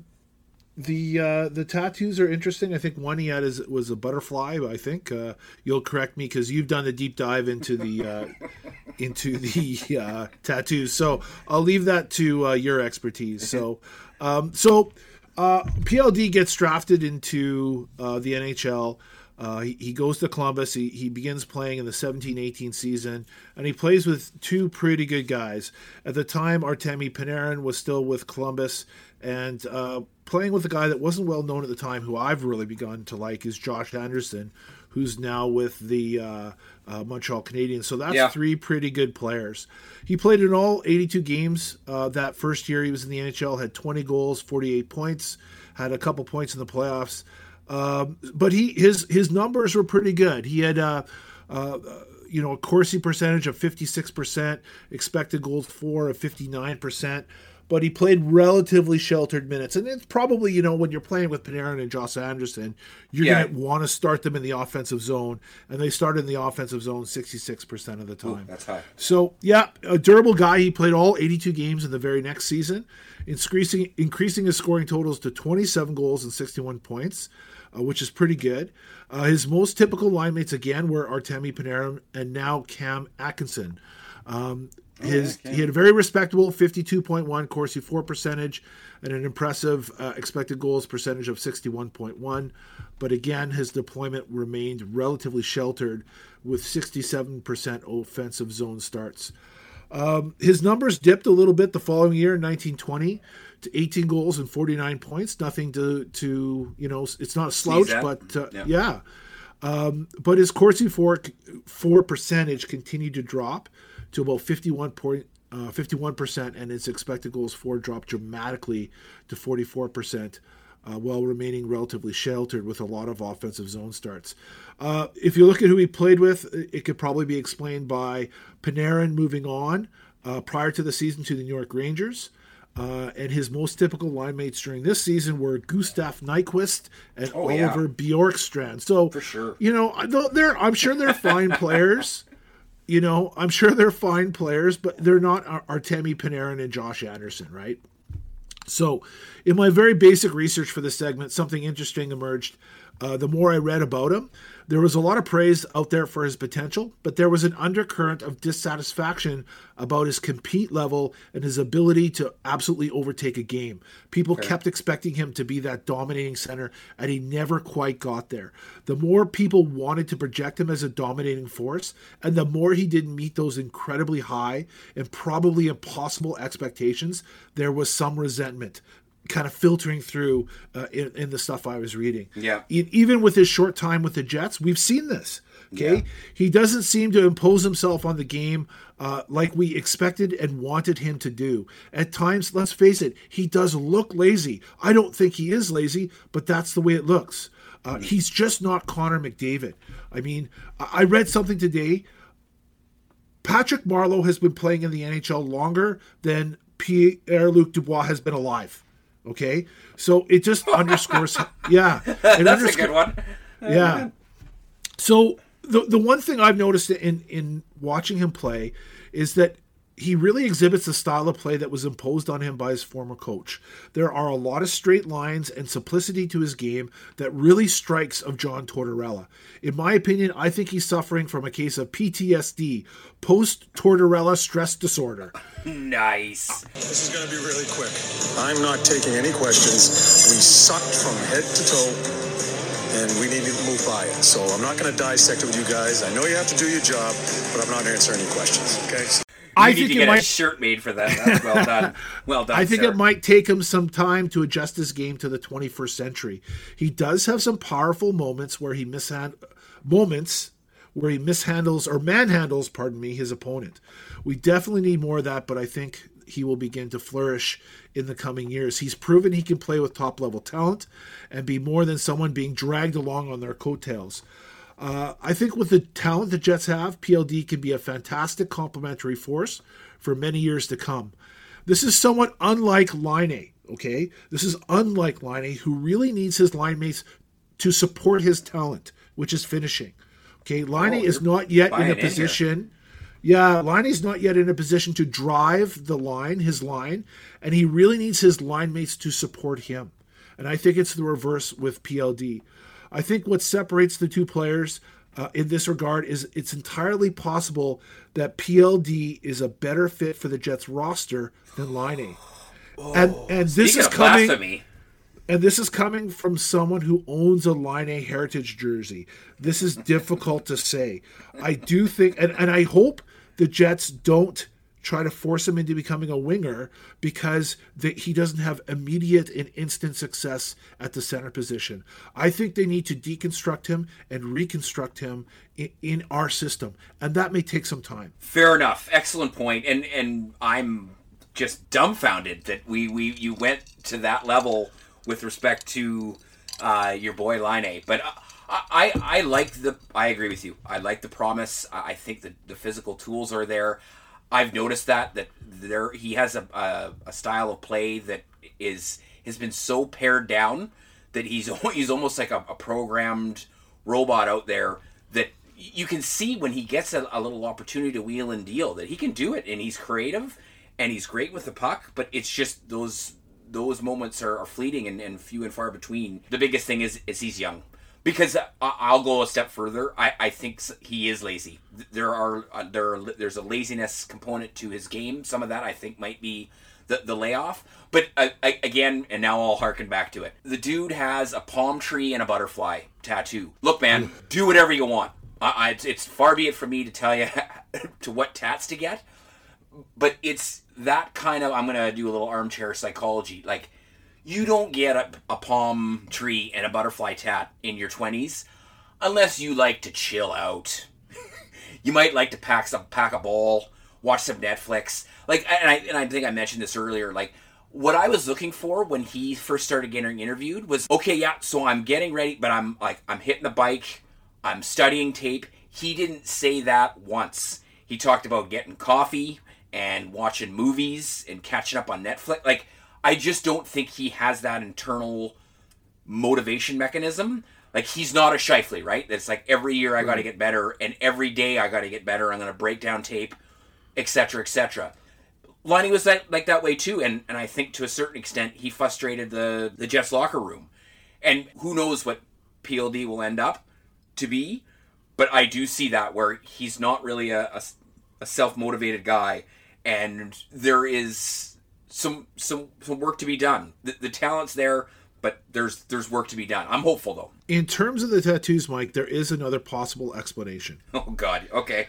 the uh, the tattoos are interesting. I think one he had is was a butterfly. I think uh, you'll correct me because you've done the deep dive into the uh, into the uh, tattoos. So I'll leave that to uh, your expertise. So um, so uh, P L D gets drafted into uh, the N H L. Uh, he, he goes to Columbus. He, he begins playing in the seventeen eighteen season, and he plays with two pretty good guys. At the time, Artemi Panarin was still with Columbus, and uh, playing with a guy that wasn't well known at the time, who I've really begun to like, is Josh Anderson, who's now with the uh, uh, Montreal Canadiens. So that's yeah. three pretty good players. He played in all eighty-two games uh, that first year he was in the N H L, had twenty goals, forty-eight points, had a couple points in the playoffs. Um, but he his his numbers were pretty good. He had uh, uh, you know a Corsi percentage of fifty-six percent, expected goals for of fifty-nine percent. But he played relatively sheltered minutes, and it's probably, you know, when you're playing with Panarin and Josh Anderson, you're yeah. going to want to start them in the offensive zone, and they started in the offensive zone sixty-six percent of the time. Ooh, that's high. So yeah, a durable guy. He played all eighty-two games in the very next season, increasing increasing his scoring totals to twenty-seven goals and sixty-one points. Uh, which is pretty good. Uh, his most typical line mates, again, were Artemi Panarin and now Cam Atkinson. Um, his oh, okay. He had a very respectable fifty-two point one Corsi four percentage and an impressive uh, expected goals percentage of sixty-one point one. But again, his deployment remained relatively sheltered with sixty-seven percent offensive zone starts. Um, his numbers dipped a little bit the following year in nineteen twenty to eighteen goals and forty-nine points. Nothing to, to you know, it's not a slouch, but uh, yeah. yeah. Um, but his Corsi four, four percentage continued to drop to about fifty-one point, uh, fifty-one percent, and his expected goals for dropped dramatically to forty-four percent. Uh, while remaining relatively sheltered with a lot of offensive zone starts. Uh, if you look at who he played with, it could probably be explained by Panarin moving on uh, prior to the season to the New York Rangers. Uh, and his most typical line mates during this season were Gustav Nyquist and oh, Oliver yeah. Bjorkstrand. So, for sure, you know, they're, I'm sure they're fine players. You know, I'm sure they're fine players, but they're not Artemi Panarin and Josh Anderson, right? So, in my very basic research for this segment, something interesting emerged. Uh, the more I read about him, there was a lot of praise out there for his potential, but there was an undercurrent of dissatisfaction about his compete level and his ability to absolutely overtake a game. People okay. kept expecting him to be that dominating center, and he never quite got there. The more people wanted to project him as a dominating force, and the more he didn't meet those incredibly high and probably impossible expectations, there was some resentment kind of filtering through uh, in, in the stuff I was reading. Yeah. E- even with his short time with the Jets, we've seen this. Okay. Yeah. He doesn't seem to impose himself on the game uh, like we expected and wanted him to do. At times, let's face it, he does look lazy. I don't think he is lazy, but that's the way it looks. Uh, mm-hmm. He's just not Connor McDavid. I mean, I read something today. Patrick Marleau has been playing in the N H L longer than Pierre-Luc Dubois has been alive. Okay, so it just underscores. Yeah, it that's underscores, a good one. Yeah. So the the one thing I've noticed in in watching him play is that he really exhibits the style of play that was imposed on him by his former coach. There are a lot of straight lines and simplicity to his game that really strikes of John Tortorella. In my opinion, I think he's suffering from a case of P T S D, post-Tortorella stress disorder. Nice. This is going to be really quick. I'm not taking any questions. We sucked from head to toe, and we need to move by it. So I'm not going to dissect it with you guys. I know you have to do your job, but I'm not answering any questions, okay? So I need think to it get might, a shirt made for that. That's well done. Well done, I think sir. it might take him some time to adjust his game to the twenty-first century. He does have some powerful moments where he mishand moments where he mishandles or manhandles, pardon me, his opponent. We definitely need more of that, but I think he will begin to flourish in the coming years. He's proven he can play with top-level talent and be more than someone being dragged along on their coattails. Uh, I think with the talent the Jets have, P L D can be a fantastic complementary force for many years to come. This is somewhat unlike Laine, okay? This is unlike Laine, who really needs his line mates to support his talent, which is finishing. Okay, Laine Oh, is you're not yet in buying a in here. position... Yeah, Laine's not yet in a position to drive the line, his line, and he really needs his line mates to support him. And I think it's the reverse with P L D. I think what separates the two players uh, in this regard is it's entirely possible that P L D is a better fit for the Jets roster than Laine. Oh, and and this speaking is of coming blasphemy. And this is coming from someone who owns a Laine Heritage jersey. This is difficult to say. I do think, and, and I hope the Jets don't try to force him into becoming a winger because the, he doesn't have immediate and instant success at the center position. I think they need to deconstruct him and reconstruct him in, in our system, and that may take some time. Fair enough. Excellent point. And and I'm just dumbfounded that we, we you went to that level with respect to uh, your boy Laine. But I, I I like the I agree with you. I like the promise. I think that the physical tools are there. I've noticed that that there he has a, a a style of play that is has been so pared down that he's he's almost like a, a programmed robot out there that you can see when he gets a, a little opportunity to wheel and deal that he can do it, and he's creative and he's great with the puck. But it's just those those moments are, are fleeting and, and few and far between. The biggest thing is is he's young. Because I'll go a step further. I, I think he is lazy. There are uh, there are, there's a laziness component to his game. Some of that I think might be the the layoff. But uh, I, again, and now I'll harken back to it. The dude has a palm tree and a butterfly tattoo. Look, man, do whatever you want. I, I, it's, it's far be it from me to tell you to what tats to get. But it's that kind of, I'm gonna do a little armchair psychology, like. You don't get a, a palm tree and a butterfly tat in your twenties unless you like to chill out. You might like to pack some pack a ball, watch some Netflix. Like, and I and I think I mentioned this earlier. Like, what I was looking for when he first started getting interviewed was, okay, yeah, so I'm getting ready, but I'm like I'm hitting the bike, I'm studying tape. He didn't say that once. He talked about getting coffee and watching movies and catching up on Netflix. Like. I just don't think he has that internal motivation mechanism. Like, he's not a Scheifele, right? It's like every year I got to get better, and every day I got to get better. I'm going to break down tape, et cetera, et cetera. Laine was that, like that way too, and, and I think to a certain extent he frustrated the, the Jets locker room. And who knows what P L D will end up to be, but I do see that where he's not really a, a, a self-motivated guy, and there is... Some some some work to be done. The, the talent's there, but there's there's work to be done. I'm hopeful though. In terms of the tattoos, Mike, there is another possible explanation. Oh God. Okay.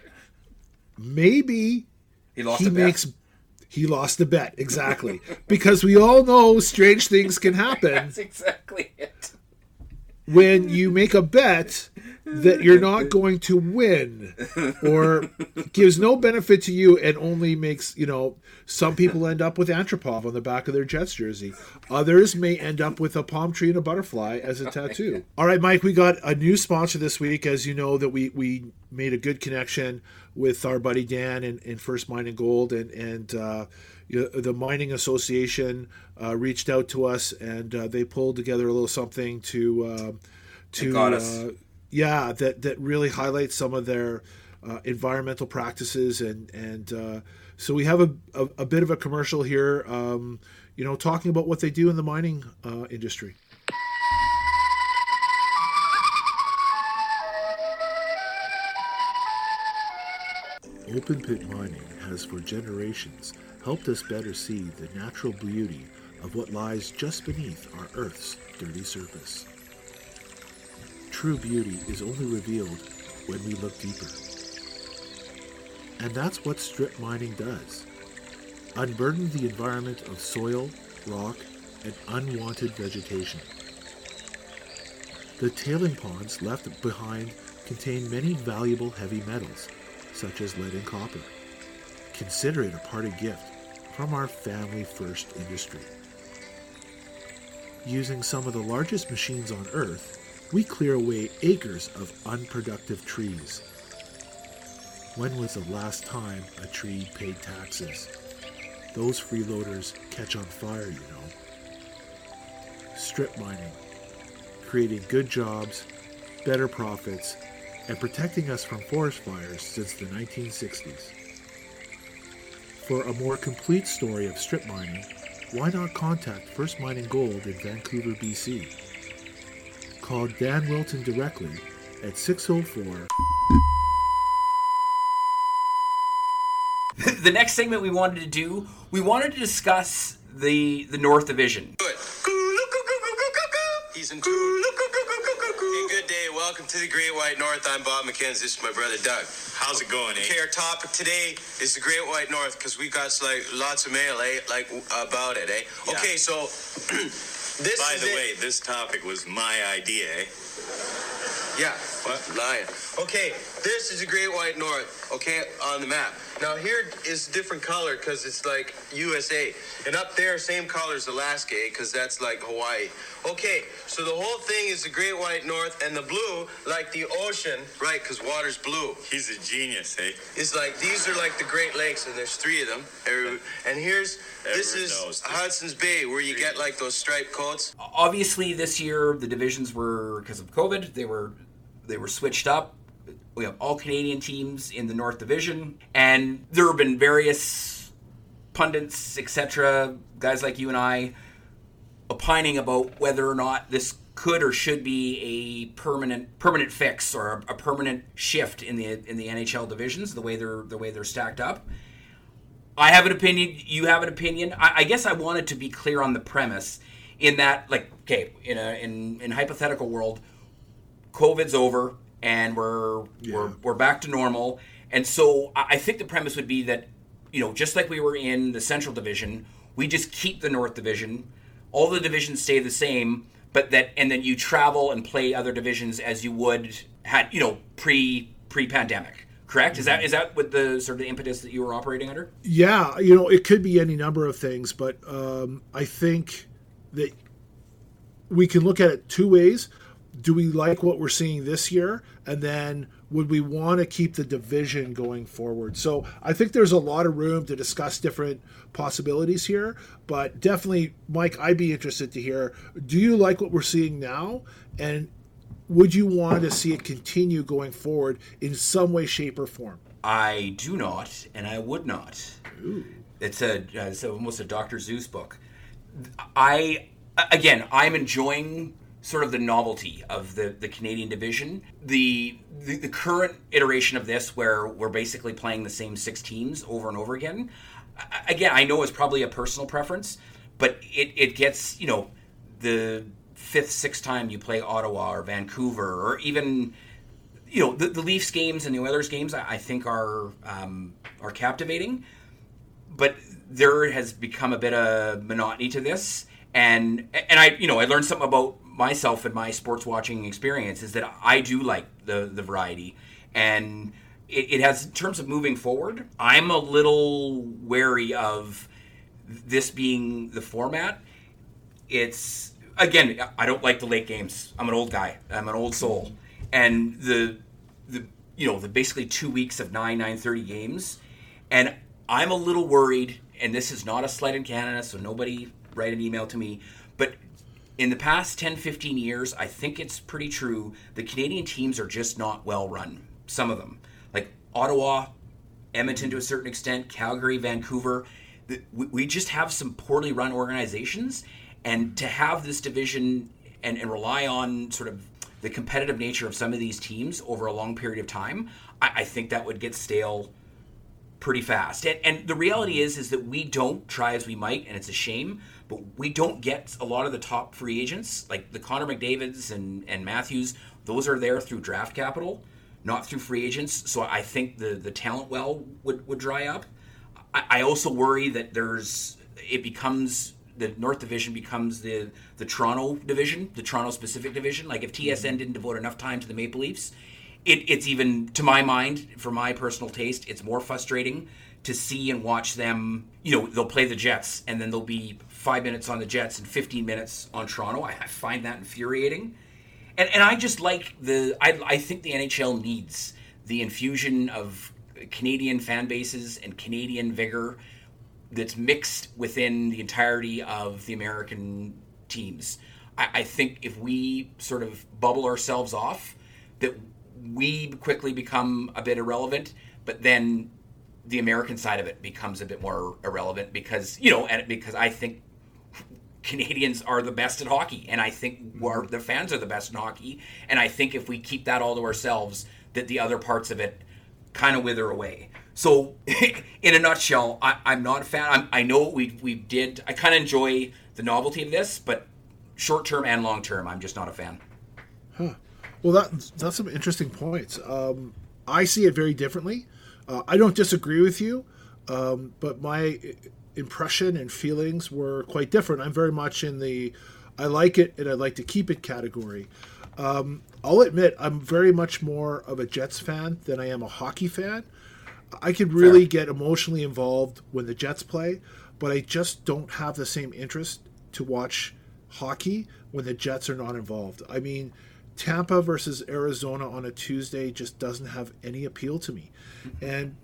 Maybe he lost he a bet. makes he lost a bet exactly because we all know strange things can happen. That's exactly it. When you make a bet that you're not going to win or gives no benefit to you and only makes, you know, some people end up with Antropov on the back of their Jets jersey. Others may end up with a palm tree and a butterfly as a tattoo. All right, Mike, we got a new sponsor this week. As you know, that we, we made a good connection with our buddy Dan in, in First Mining Gold, and, and uh, you know, the Mining Association uh, reached out to us, and uh, they pulled together a little something to... Uh, to got us. Uh, yeah, that, that really highlights some of their uh, environmental practices, and and uh, so we have a, a, a bit of a commercial here, um, you know, talking about what they do in the mining uh, industry. Open pit mining has for generations helped us better see the natural beauty of what lies just beneath our Earth's dirty surface. True beauty is only revealed when we look deeper. And that's what strip mining does. Unburden the environment of soil, rock, and unwanted vegetation. The tailing ponds left behind contain many valuable heavy metals, such as lead and copper. Consider it a parting gift from our family-first industry. Using some of the largest machines on Earth, we clear away acres of unproductive trees. When was the last time a tree paid taxes? Those freeloaders catch on fire, you know. Strip mining, creating good jobs, better profits, and protecting us from forest fires since the nineteen sixties. For a more complete story of strip mining, why not contact First Mining Gold in Vancouver, B C? Call Dan Wilton directly at six oh four. The next segment we wanted to do, we wanted to discuss the the North Division. He's in tune. Hey, good day. Welcome to the Great White North. I'm Bob McKenzie. This is my brother Doug. How's it going, eh? Okay, our topic today is the Great White North because we got like lots of mail, eh? Like about it, eh? Yeah. Okay, so this. By is the it. way, this topic was my idea, eh? Yeah. What? Lying. Okay, this is the Great White North, okay, on the map. Now here is different color because it's like U S A. And up there, same color as Alaska, because that's like Hawaii. Okay, so the whole thing is the Great White North, and the blue, like the ocean, right, because water's blue. He's a genius, eh? It's like, these are like the Great Lakes, and there's three of them. And here's, this is knows. Hudson's Bay, where you get like those striped coats. Obviously, this year the divisions were, because of COVID, they were they were switched up. We have all Canadian teams in the North Division, and there have been various pundits, et cetera, guys like you and I, opining about whether or not this could or should be a permanent permanent fix or a, a permanent shift in the in the N H L divisions, the way they're the way they're stacked up. I have an opinion. You have an opinion. I, I guess I wanted to be clear on the premise, in that, like, okay, in a in in hypothetical world, COVID's over and we're Yeah. we're we're back to normal, and so I, I think the premise would be that, you know, just like we were in the Central Division, we just keep the North Division. All the divisions stay the same, but that, and then you travel and play other divisions as you would had, you know, pre pre pandemic. Correct? Is that is that what the sort of the impetus that you were operating under? Yeah, you know, it could be any number of things, but um, I think that we can look at it two ways. Do we like what we're seeing this year? And then would we want to keep the division going forward? So I think there's a lot of room to discuss different possibilities here, but definitely, Mike, I'd be interested to hear, do you like what we're seeing now? And would you want to see it continue going forward in some way, shape, or form? I do not, and I would not. Ooh. It's a uh, it's almost a Doctor Seuss book. I again, I'm enjoying sort of the novelty of the, the Canadian division. The, the the current iteration of this, where we're basically playing the same six teams over and over again. Again, I know it's probably a personal preference, but it, it gets, you know, the fifth, sixth time you play Ottawa or Vancouver, or even, you know, the, the Leafs games and the Oilers games, I, I think are um, are captivating. But there has become a bit of monotony to this, and and I, you know, I learned something about myself and my sports watching experience, is that I do like the the variety, and it, it has, in terms of moving forward, I'm a little wary of this being the format. It's, again, I don't like the late games. I'm an old guy. I'm an old soul, and the the you know the basically two weeks of nine nine thirty games, and I'm a little worried. And this is not a slight in Canada, so nobody write an email to me, but in the past ten, fifteen years, I think it's pretty true, the Canadian teams are just not well run. Some of them. Like Ottawa, Edmonton to a certain extent, Calgary, Vancouver. We just have some poorly run organizations. And to have this division and, and rely on sort of the competitive nature of some of these teams over a long period of time, I, I think that would get stale pretty fast. And, and the reality is, is that we don't try as we might, and it's a shame, but we don't get a lot of the top free agents, like the Connor McDavids and, and Matthews. Those are there through draft capital, not through free agents. So I think the, the talent well would, would dry up. I, I also worry that there's, it becomes, the North Division becomes the, the Toronto division, the Toronto specific division. Like if T S N didn't devote enough time to the Maple Leafs, it, it's even, to my mind, for my personal taste, it's more frustrating to see and watch them. You know, they'll play the Jets, and then they'll be five minutes on the Jets and fifteen minutes on Toronto. I, I find that infuriating. And and I just like the, I, I think the N H L needs the infusion of Canadian fan bases and Canadian vigor that's mixed within the entirety of the American teams. I, I think if we sort of bubble ourselves off, that we quickly become a bit irrelevant, but then the American side of it becomes a bit more irrelevant because, you know, and because I think Canadians are the best at hockey, and I think we're, the fans are the best in hockey, and I think if we keep that all to ourselves, that the other parts of it kind of wither away. So, in a nutshell, I, I'm not a fan. I'm, I know we we did. I kind of enjoy the novelty of this, but short term and long term, I'm just not a fan. Huh. Well, that that's some interesting points. Um, I see it very differently. Uh, I don't disagree with you, um, but my impression and feelings were quite different. I'm very much in the I like it and I'd like to keep it category. Um, I'll admit I'm very much more of a Jets fan than I am a hockey fan. I could really Fair. get emotionally involved when the Jets play, but I just don't have the same interest to watch hockey when the Jets are not involved. I mean, Tampa versus Arizona on a Tuesday just doesn't have any appeal to me. And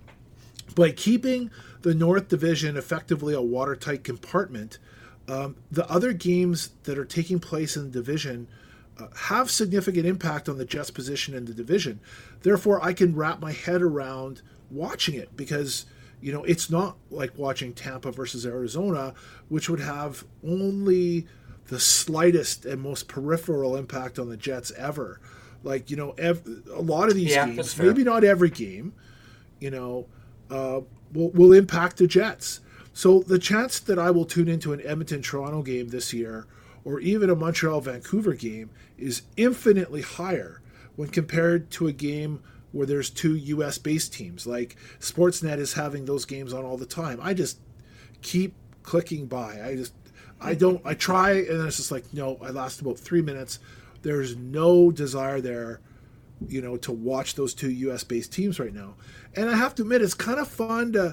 by keeping the North Division effectively a watertight compartment, um, the other games that are taking place in the division uh, have significant impact on the Jets' position in the division. Therefore, I can wrap my head around watching it because, you know, it's not like watching Tampa versus Arizona, which would have only the slightest and most peripheral impact on the Jets ever. Like, you know, ev- a lot of these yeah, games, maybe not every game, you know, uh, will, will impact the Jets. So the chance that I will tune into an Edmonton-Toronto game this year or even a Montreal-Vancouver game is infinitely higher when compared to a game where there's two U S-based teams. Like Sportsnet is having those games on all the time. I just keep clicking by. I just, I don't, I try, and then it's just like, no, I last about three minutes. There's no desire there, you know, to watch those two U S-based teams right now. And I have to admit, it's kind of fun to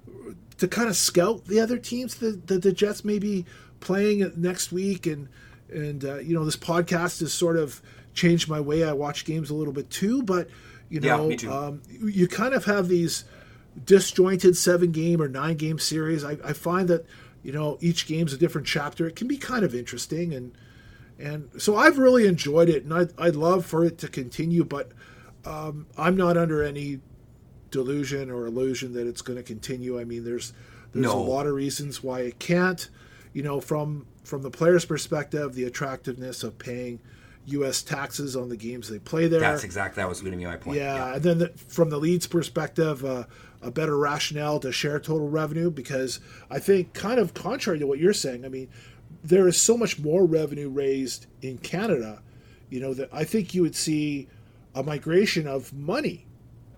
to kind of scout the other teams that, that the Jets may be playing next week. And, and uh, you know, this podcast has sort of changed my way I watch games a little bit too. But, you know, yeah, me too. Um, you kind of have these disjointed seven-game or nine-game series. I, I find that, you know, each game's a different chapter. It can be kind of interesting. And and so I've really enjoyed it, and I'd, I'd love for it to continue. But um, I'm not under any delusion or illusion that it's going to continue. I mean, there's there's no. a lot of reasons why it can't. You know, from from the player's perspective, the attractiveness of paying U S taxes on the games they play there. That's exactly, that was going to be my point. Yeah, yeah. and then the, from the Leads perspective, uh, a better rationale to share total revenue, because I think, kind of contrary to what you're saying, I mean, there is so much more revenue raised in Canada, you know, that I think you would see a migration of money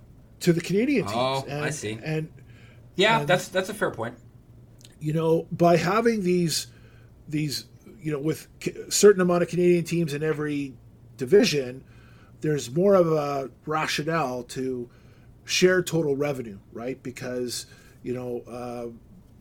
to the Canadian teams. Oh, and, I see. And yeah, and, that's that's a fair point. You know, by having these these. You know, with a certain amount of Canadian teams in every division, there's more of a rationale to share total revenue, right? Because, you know, uh,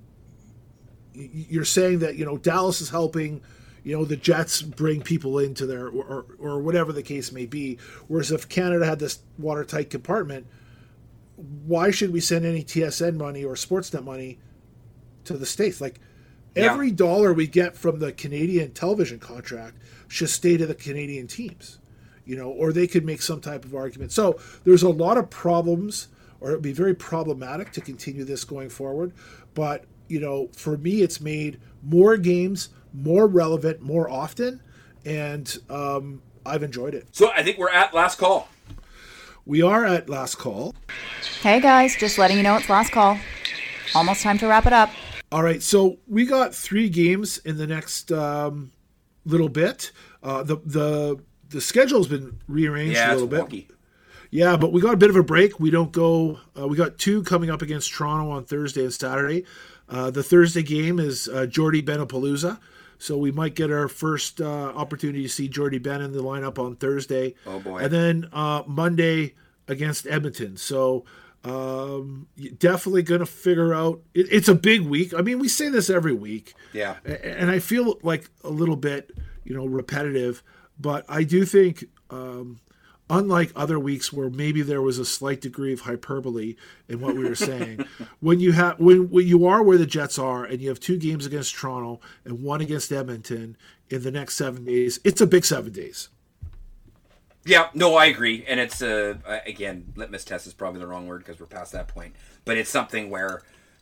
you're saying that, you know, Dallas is helping, you know, the Jets bring people into their, or, or whatever the case may be. Whereas if Canada had this watertight compartment, why should we send any T S N money or Sportsnet money to the States? Like, every yeah. dollar we get from the Canadian television contract should stay to the Canadian teams, you know, or they could make some type of argument. So there's a lot of problems, or it would be very problematic to continue this going forward. But, you know, for me, it's made more games more relevant more often, and um, I've enjoyed it. So I think we're at last call. We are at last call. Hey, guys, just letting you know it's last call. Almost time to wrap it up. All right, so we got three games in the next um, little bit. Uh, the the the schedule's been rearranged yeah, a little bit. Wonky. Yeah, but we got a bit of a break. We don't go. Uh, we got two coming up against Toronto on Thursday and Saturday. Uh, the Thursday game is uh, Jordy Benapalooza, So we might get our first uh, opportunity to see Jordy Ben in the lineup on Thursday. Oh, boy. And then uh, Monday against Edmonton. So um, definitely going to figure out. It, it's a big week. I mean, we say this every week. Yeah. And I feel like a little bit, you know, repetitive. But I do think, um, unlike other weeks where maybe there was a slight degree of hyperbole in what we were saying, when you have when, when you are where the Jets are and you have two games against Toronto and one against Edmonton in the next seven days, it's a big seven days. Yeah, no, I agree. And it's, uh, again, litmus test is probably the wrong word because we're past that point. But it's something where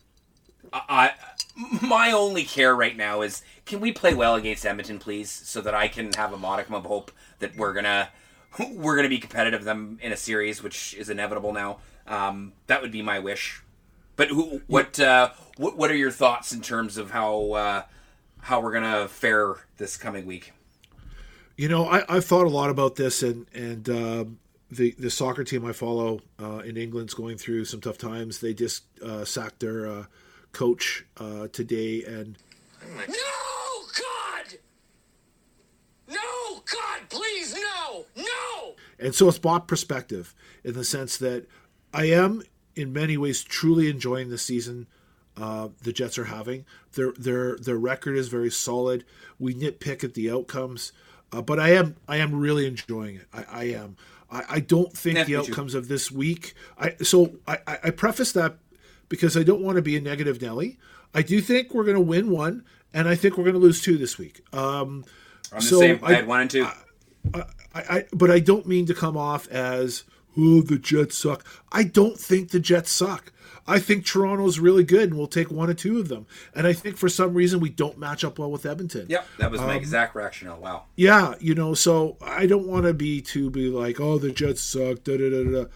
I, I, my only care right now is, can we play well against Edmonton, please, so that I can have a modicum of hope that we're going to we're gonna be competitive with them in a series, which is inevitable now. Um, that would be my wish. But who, what, uh, what what are your thoughts in terms of how, uh, how we're going to fare this coming week? You know, I, I've thought a lot about this, and and um, the the soccer team I follow uh, in England's going through some tough times. They just uh, sacked their uh, coach uh, today, and No, God! No, God, please, no! No! and so it's bought perspective in the sense that I am in many ways truly enjoying the season uh, the Jets are having. Their their their record is very solid. We nitpick at the outcomes. Uh, but I am I am really enjoying it. I, I am. I, I don't think Yeah, the me outcomes too. of this week. I so I, I preface that because I don't want to be a negative Nelly. I do think we're going to win one, and I think we're going to lose two this week. Um, I'm the so same. I, I had one and two. I, I, I, but I don't mean to come off as, oh, the Jets suck. I don't think the Jets suck. I think Toronto's really good, and we'll take one or two of them. And I think for some reason we don't match up well with Edmonton. Yep, that was my Um, exact rationale. Wow. Yeah, you know, so I don't want to be to be like, oh, the Jets suck. Da da da da.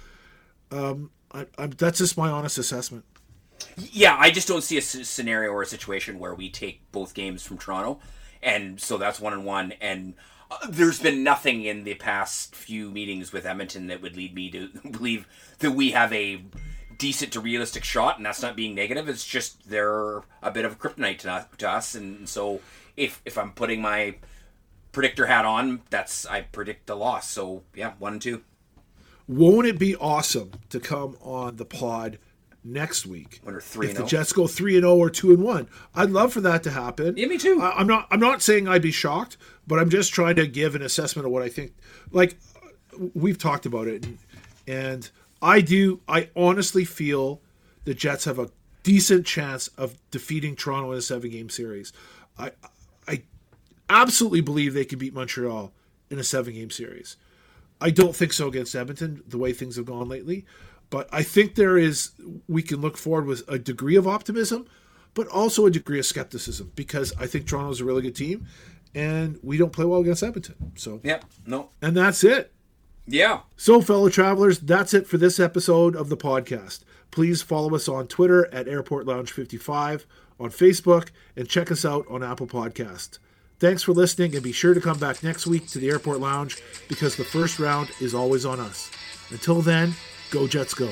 Um, I, I'm, that's just my honest assessment. Yeah, I just don't see a s- scenario or a situation where we take both games from Toronto, and so that's one and one. And uh, there's been nothing in the past few meetings with Edmonton that would lead me to believe that we have a decent to realistic shot, and that's not being negative. It's just they're a bit of a kryptonite to, to us, and so if if I'm putting my predictor hat on, that's I predict a loss. So yeah, one and two. Won't it be awesome to come on the pod next week when we're three if and the oh? Jets go three and zero or two and one? I'd love for that to happen. Yeah, me too. I, I'm not. I'm not saying I'd be shocked, but I'm just trying to give an assessment of what I think. Like we've talked about it, and, and I do. I honestly feel the Jets have a decent chance of defeating Toronto in a seven-game series. I, I absolutely believe they can beat Montreal in a seven-game series. I don't think so against Edmonton, the way things have gone lately. But I think there is, we can look forward with a degree of optimism, but also a degree of skepticism, because I think Toronto's a really good team, and we don't play well against Edmonton. So Yep, no. And that's it. Yeah. So, fellow travelers, that's it for this episode of the podcast. Please follow us on Twitter at Airport Lounge fifty-five, on Facebook, and check us out on Apple Podcasts. Thanks for listening, and be sure to come back next week to the Airport Lounge, because the first round is always on us. Until then, go Jets go.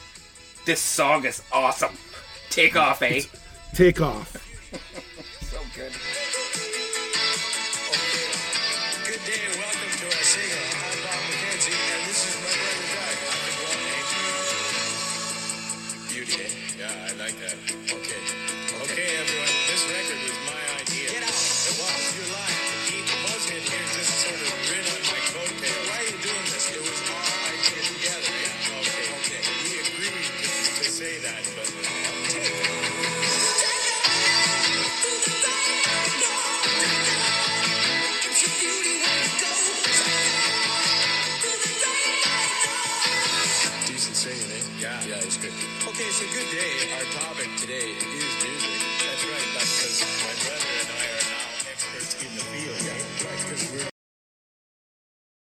This song is awesome. Take off, eh? It's, take off. So good. Good day, welcome to our singer. I'm Bob McKenzie, and this is my brother Doug. I'm the Beauty, eh? Yeah, I like that. Okay. Okay, everyone, this record was my idea. Get out. Well, you're lying. Keith Buzzhead here just sort of grin on my coattail. Why are you doing this? It was our idea together. Yeah, okay. Okay. We agreed to, to say that, but decent singing, eh? Yeah, yeah, it's good. Okay, so good day. Our topic today is music. That's right, that's because my brother